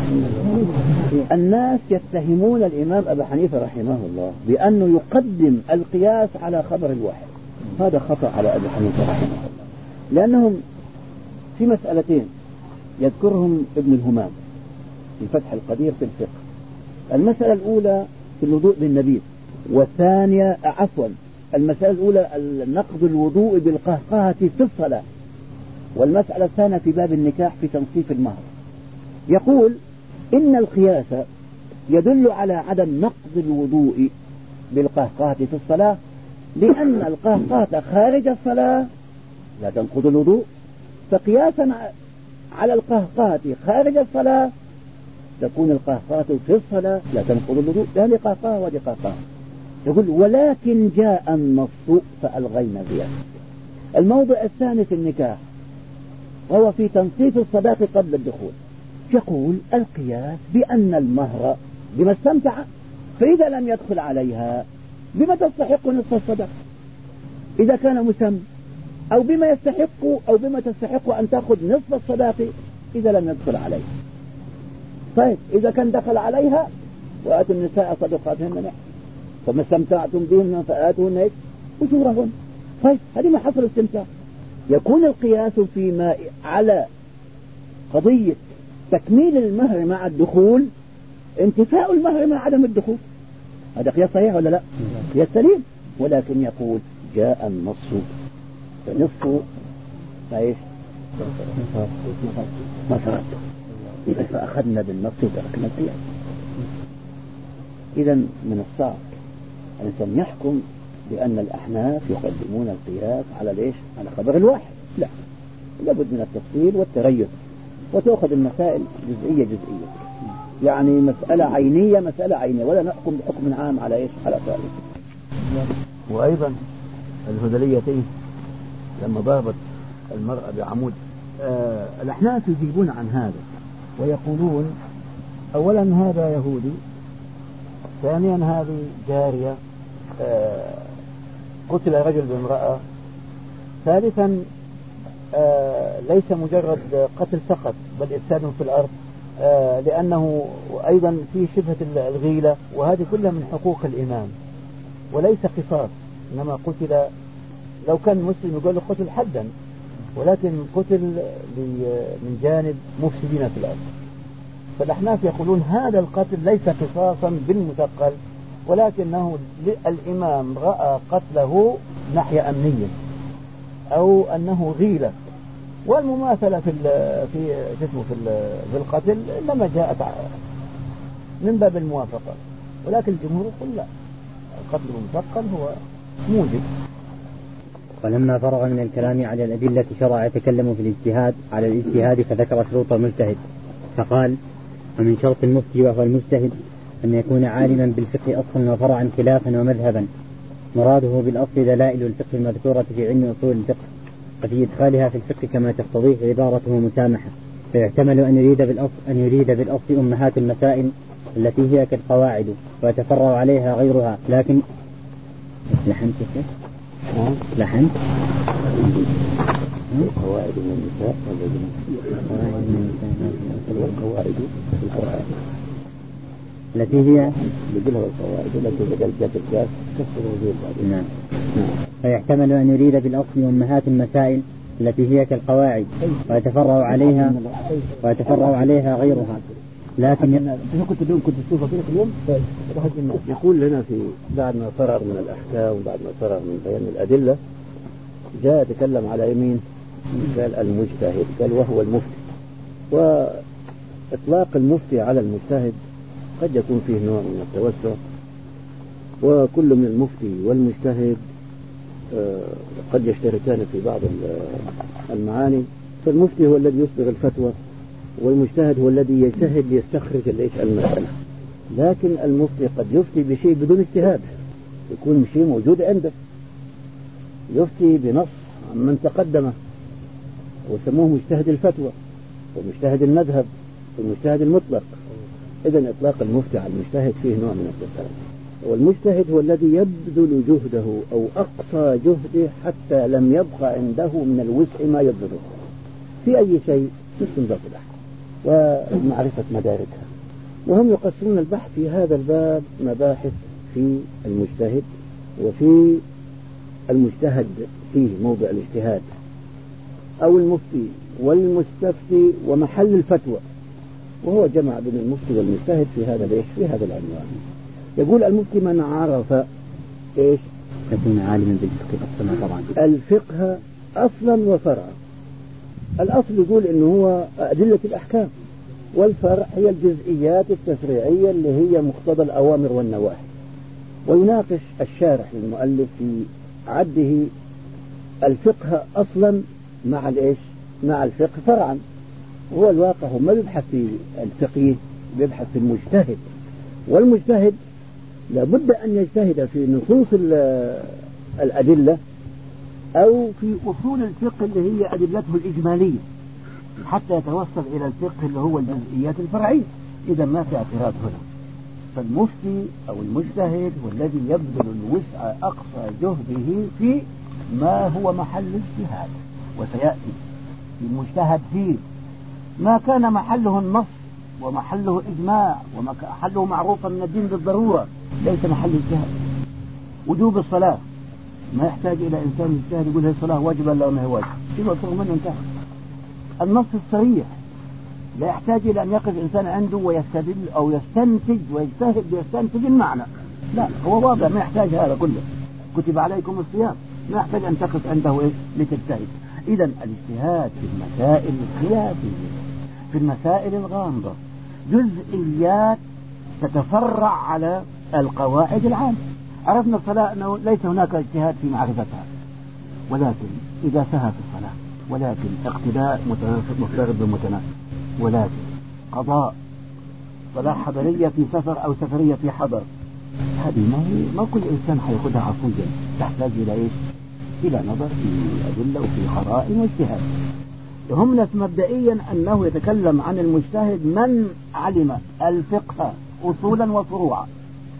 الناس يتهمون الإمام أبا حنيفة رحمه الله بأنه يقدم القياس على خبر الواحد. هذا خطأ على أبي حنيفة رحمه الله، لأنهم في مسألتين يذكرهم ابن الهمام في فتح القدير في الفقه. المسألة الأولى في الوضوء بالنبيذ، والثانية عفوا المسألة الأولى نقض الوضوء بالقهقهة في الصلاة، والمسألة الثانية في باب النكاح في تنصيف المهر. يقول إن القياس يدل على عدم نقض الوضوء بالقهقهة في الصلاة، لأن القهقهة خارج الصلاة لا تنقض الوضوء، فقياسا على القهقهة خارج الصلاة تكون القهقهة في الصلاة لا تنقض الوضوء. لا لقهقهة ودي قهقهة. يقول ولكن جاء النص فألغينا فيها. الموضع الثاني في النكاح وهو في تنصيف الصداق قبل الدخول. يقول القياس بأن المهر بما استمتع، فإذا لم يدخل عليها بما تستحق نصف الصداق إذا كان مسمى، أو بما يستحق أو بما تستحق أن تأخذ نصف الصداق إذا لم يدخل عليها. طيب إذا كان دخل عليها وآتوا النساء صدقاتهن نحن فما استمتعتم بهن فآتوهن أجورهن. طيب هذه ما حصل استمتاع. يكون القياس فيما على قضية تكميل المهر مع الدخول انتفاء المهر مع عدم الدخول. هذا قياس صحيح ولا لا؟ قياس سليم. ولكن يقول جاء النص فنصف ايش ما فرض، إذا فأخذنا بالنص وتركنا القياس. إذا من الصعب أن يحكم بأن الأحناف يقدمون القياس على ليش على خبر الواحد. لا، لابد من التفصيل والتريث، وتأخذ المسائل جزئية جزئية، يعني مسألة عينية مسألة عينية، ولا نحكم بحكم عام على إيش على ثالث. وأيضا الهذليتين لما ضربت المرأة بعمود آه الأحناف يجيبون عن هذا ويقولون أولا هذا يهودي، ثانيا هذه جارية آه قتل رجل بامرأة، ثالثا آه ليس مجرد قتل فقط بل إفساد في الأرض آه لأنه أيضا في شبهة الغيلة، وهذه كلها من حقوق الإمام وليس قصاص، إنما قتل لو كان مسلم يقول له قتل حدا، ولكن قتل من جانب مفسدين في الأرض. فالأحناف يقولون هذا القتل ليس قصاصا بالمثقل، ولكنه الإمام رأى قتله ناحية أمنية أو أنه غيلة، والمماثلة في في جسمه في في القتل لما جاءت من باب الموافقة، ولكن الجمهور يقول لا، القتل المثقل هو موجب. ولما فرغ من الكلام على الأدلة شرع يتكلم في الاجتهاد على الاجتهاد، فذكر شروط المجتهد فقال: ومن شرط المفتي وهو المجتهد أن يكون عالما بالفقه أصلا وفرعا خلافا ومذهبا. مراده بالأصل دلائل الفقه المذكورة في علم أصول الفقه وفي إدخالها في الفقه كما تقتضيه عبارته مسامحة، فيحتمل أن يريد بالأصل أن يريد بالأصل أمهات المسائل التي هي كالقواعد ويتفرع عليها غيرها. لكن لحنت كيف؟ لحنت القواعد من النساء والقواعد في القرآن التي هي بجلها القواعد التي تجلجت الكاس كسر وزير بعد. نعم. فيحتمل أن يريد بالأصل أمهات المسائل التي هي كالقواعد ويتفرع عليها ويتفرع عليها غيرها. لكن أنا كنت اليوم كنت أشوفه كده اليوم يقول لنا في بعد ما فرغ من الأحكام وبعد ما فرغ من بيان الأدلة جاء يتكلم على يمين قال المجتهد، قال وهو المفتي. وإطلاق المفتي على المجتهد قد يكون فيه نوع من التوسع، وكل من المفتي والمجتهد قد يشتركان في بعض المعاني. فالمفتي هو الذي يصدر الفتوى، والمجتهد هو الذي يجتهد ليستخرج المسألة. لكن المفتي قد يفتي بشيء بدون اجتهاد، يكون شيء موجود عنده، يفتي بنص من تقدمه وسموه مجتهد الفتوى ومجتهد المذهب والمجتهد المطلق. إذن إطلاق المفتي على المجتهد فيه نوع من التساهل. والمجتهد هو الذي يبذل جهده أو أقصى جهده حتى لم يبقى عنده من الوسع ما يبذله في أي شيء في استنباط الأحكام ومعرفة مداركها. وهم يقسمون البحث في هذا الباب مباحث في المجتهد وفي المجتهد فيه موضع الاجتهاد، أو المفتي والمستفتي ومحل الفتوى. وهو جمع بين المفتي والمجتهد في هذا ليش في هذا العنوان. يقول المفتي من عرف ايش؟ يكون عالما بالفقه أصلا طبعا الفقه أصلا وفرعا. الأصل يقول إنه هو أدلة الأحكام، والفرع هي الجزئيات التفريعية اللي هي مقتضى الأوامر والنواهي. ويناقش الشارح للمؤلف في عده الفقه أصلا مع الإيش؟ مع الفقه فرعا. هو الواقع هو ما بيبحث في الفقيه، بيبحث في المجتهد. والمجتهد لابد أن يجتهد في نصوص الأدلة أو في أصول الفقه اللي هي أدلته الإجمالية حتى يتوصل إلى الفقه اللي هو الجزئيات الفرعية. إذا ما في اعتراض هنا. فالمفتي أو المجتهد هو الذي يبذل الوسع أقصى جهده في ما هو محل اجتهاد، وسيأتي المجتهد فيه ما كان محله النص ومحله إجماع ومحله معروفا من الدين بالضرورة ليس محل اجتهاد. وجوب الصلاة ما يحتاج إلى إنسان يجتهد يقول هي الصلاة واجبة ولا ما هي واجبة، يبقى صغر منه انتهى. النص الصريح لا يحتاج إلى أن يقف إنسان عنده ويستدل أو يستنتج ويجتهد ويستنتج المعنى، لا هو واضح ما يحتاج هذا كله. كتب عليكم الصيام ما يحتاج أن تقف عنده إيه لتجتهد. إذا الاجتهاد في المسائل الخلافية، في المسائل الغامضة، جزئيات تتفرع على القواعد العامة. عرفنا الصلاة أنه ليس هناك اجتهاد في معرفتها، ولكن إذا سهى في الصلاة، ولكن اقتداء مفترض بمتناسب، ولكن قضاء صلاة حضرية في سفر أو سفرية في حضر، هذه ما هي ما كل إنسان حيأخذها عفويا، تحتاج إلى إيش؟ إلى نظر في أدلة وفي قرائن واجتهاد. هم ناس مبدئيا أنه يتكلم عن المجتهد من علم الفقه أصولا وفروعا.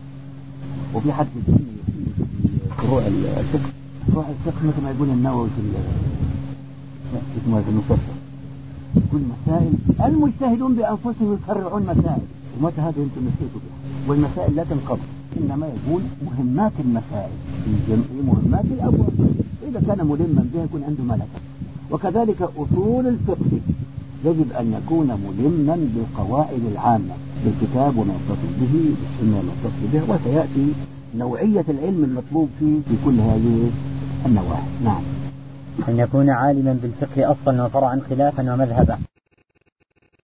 وفي حد في فروع الفقه، فروع الفقه مثل ما يقول النووي في اسمه المفسر، يقول مسائل المجتهدون بأنفسهم يفرعون مسائل، ومتى هذا أنتم نسيتوا بها، والمسائل لا تنقضي، إنما يقول مهمات المسائل في مهمات الأبواب، إذا كان ملما بها يكون عنده ملكة. وكذلك أصول الفقه يجب أن يكون ملما بالقواعد العامة، بالكتاب وما يتصل به، بالسنة وما يتصل بها. وسيأتي نوعية العلم المطلوب فيه في كل هذه النواحي. نعم. أن يكون عالما بالفقه أصلا وفرعا خلافا ومذهبا.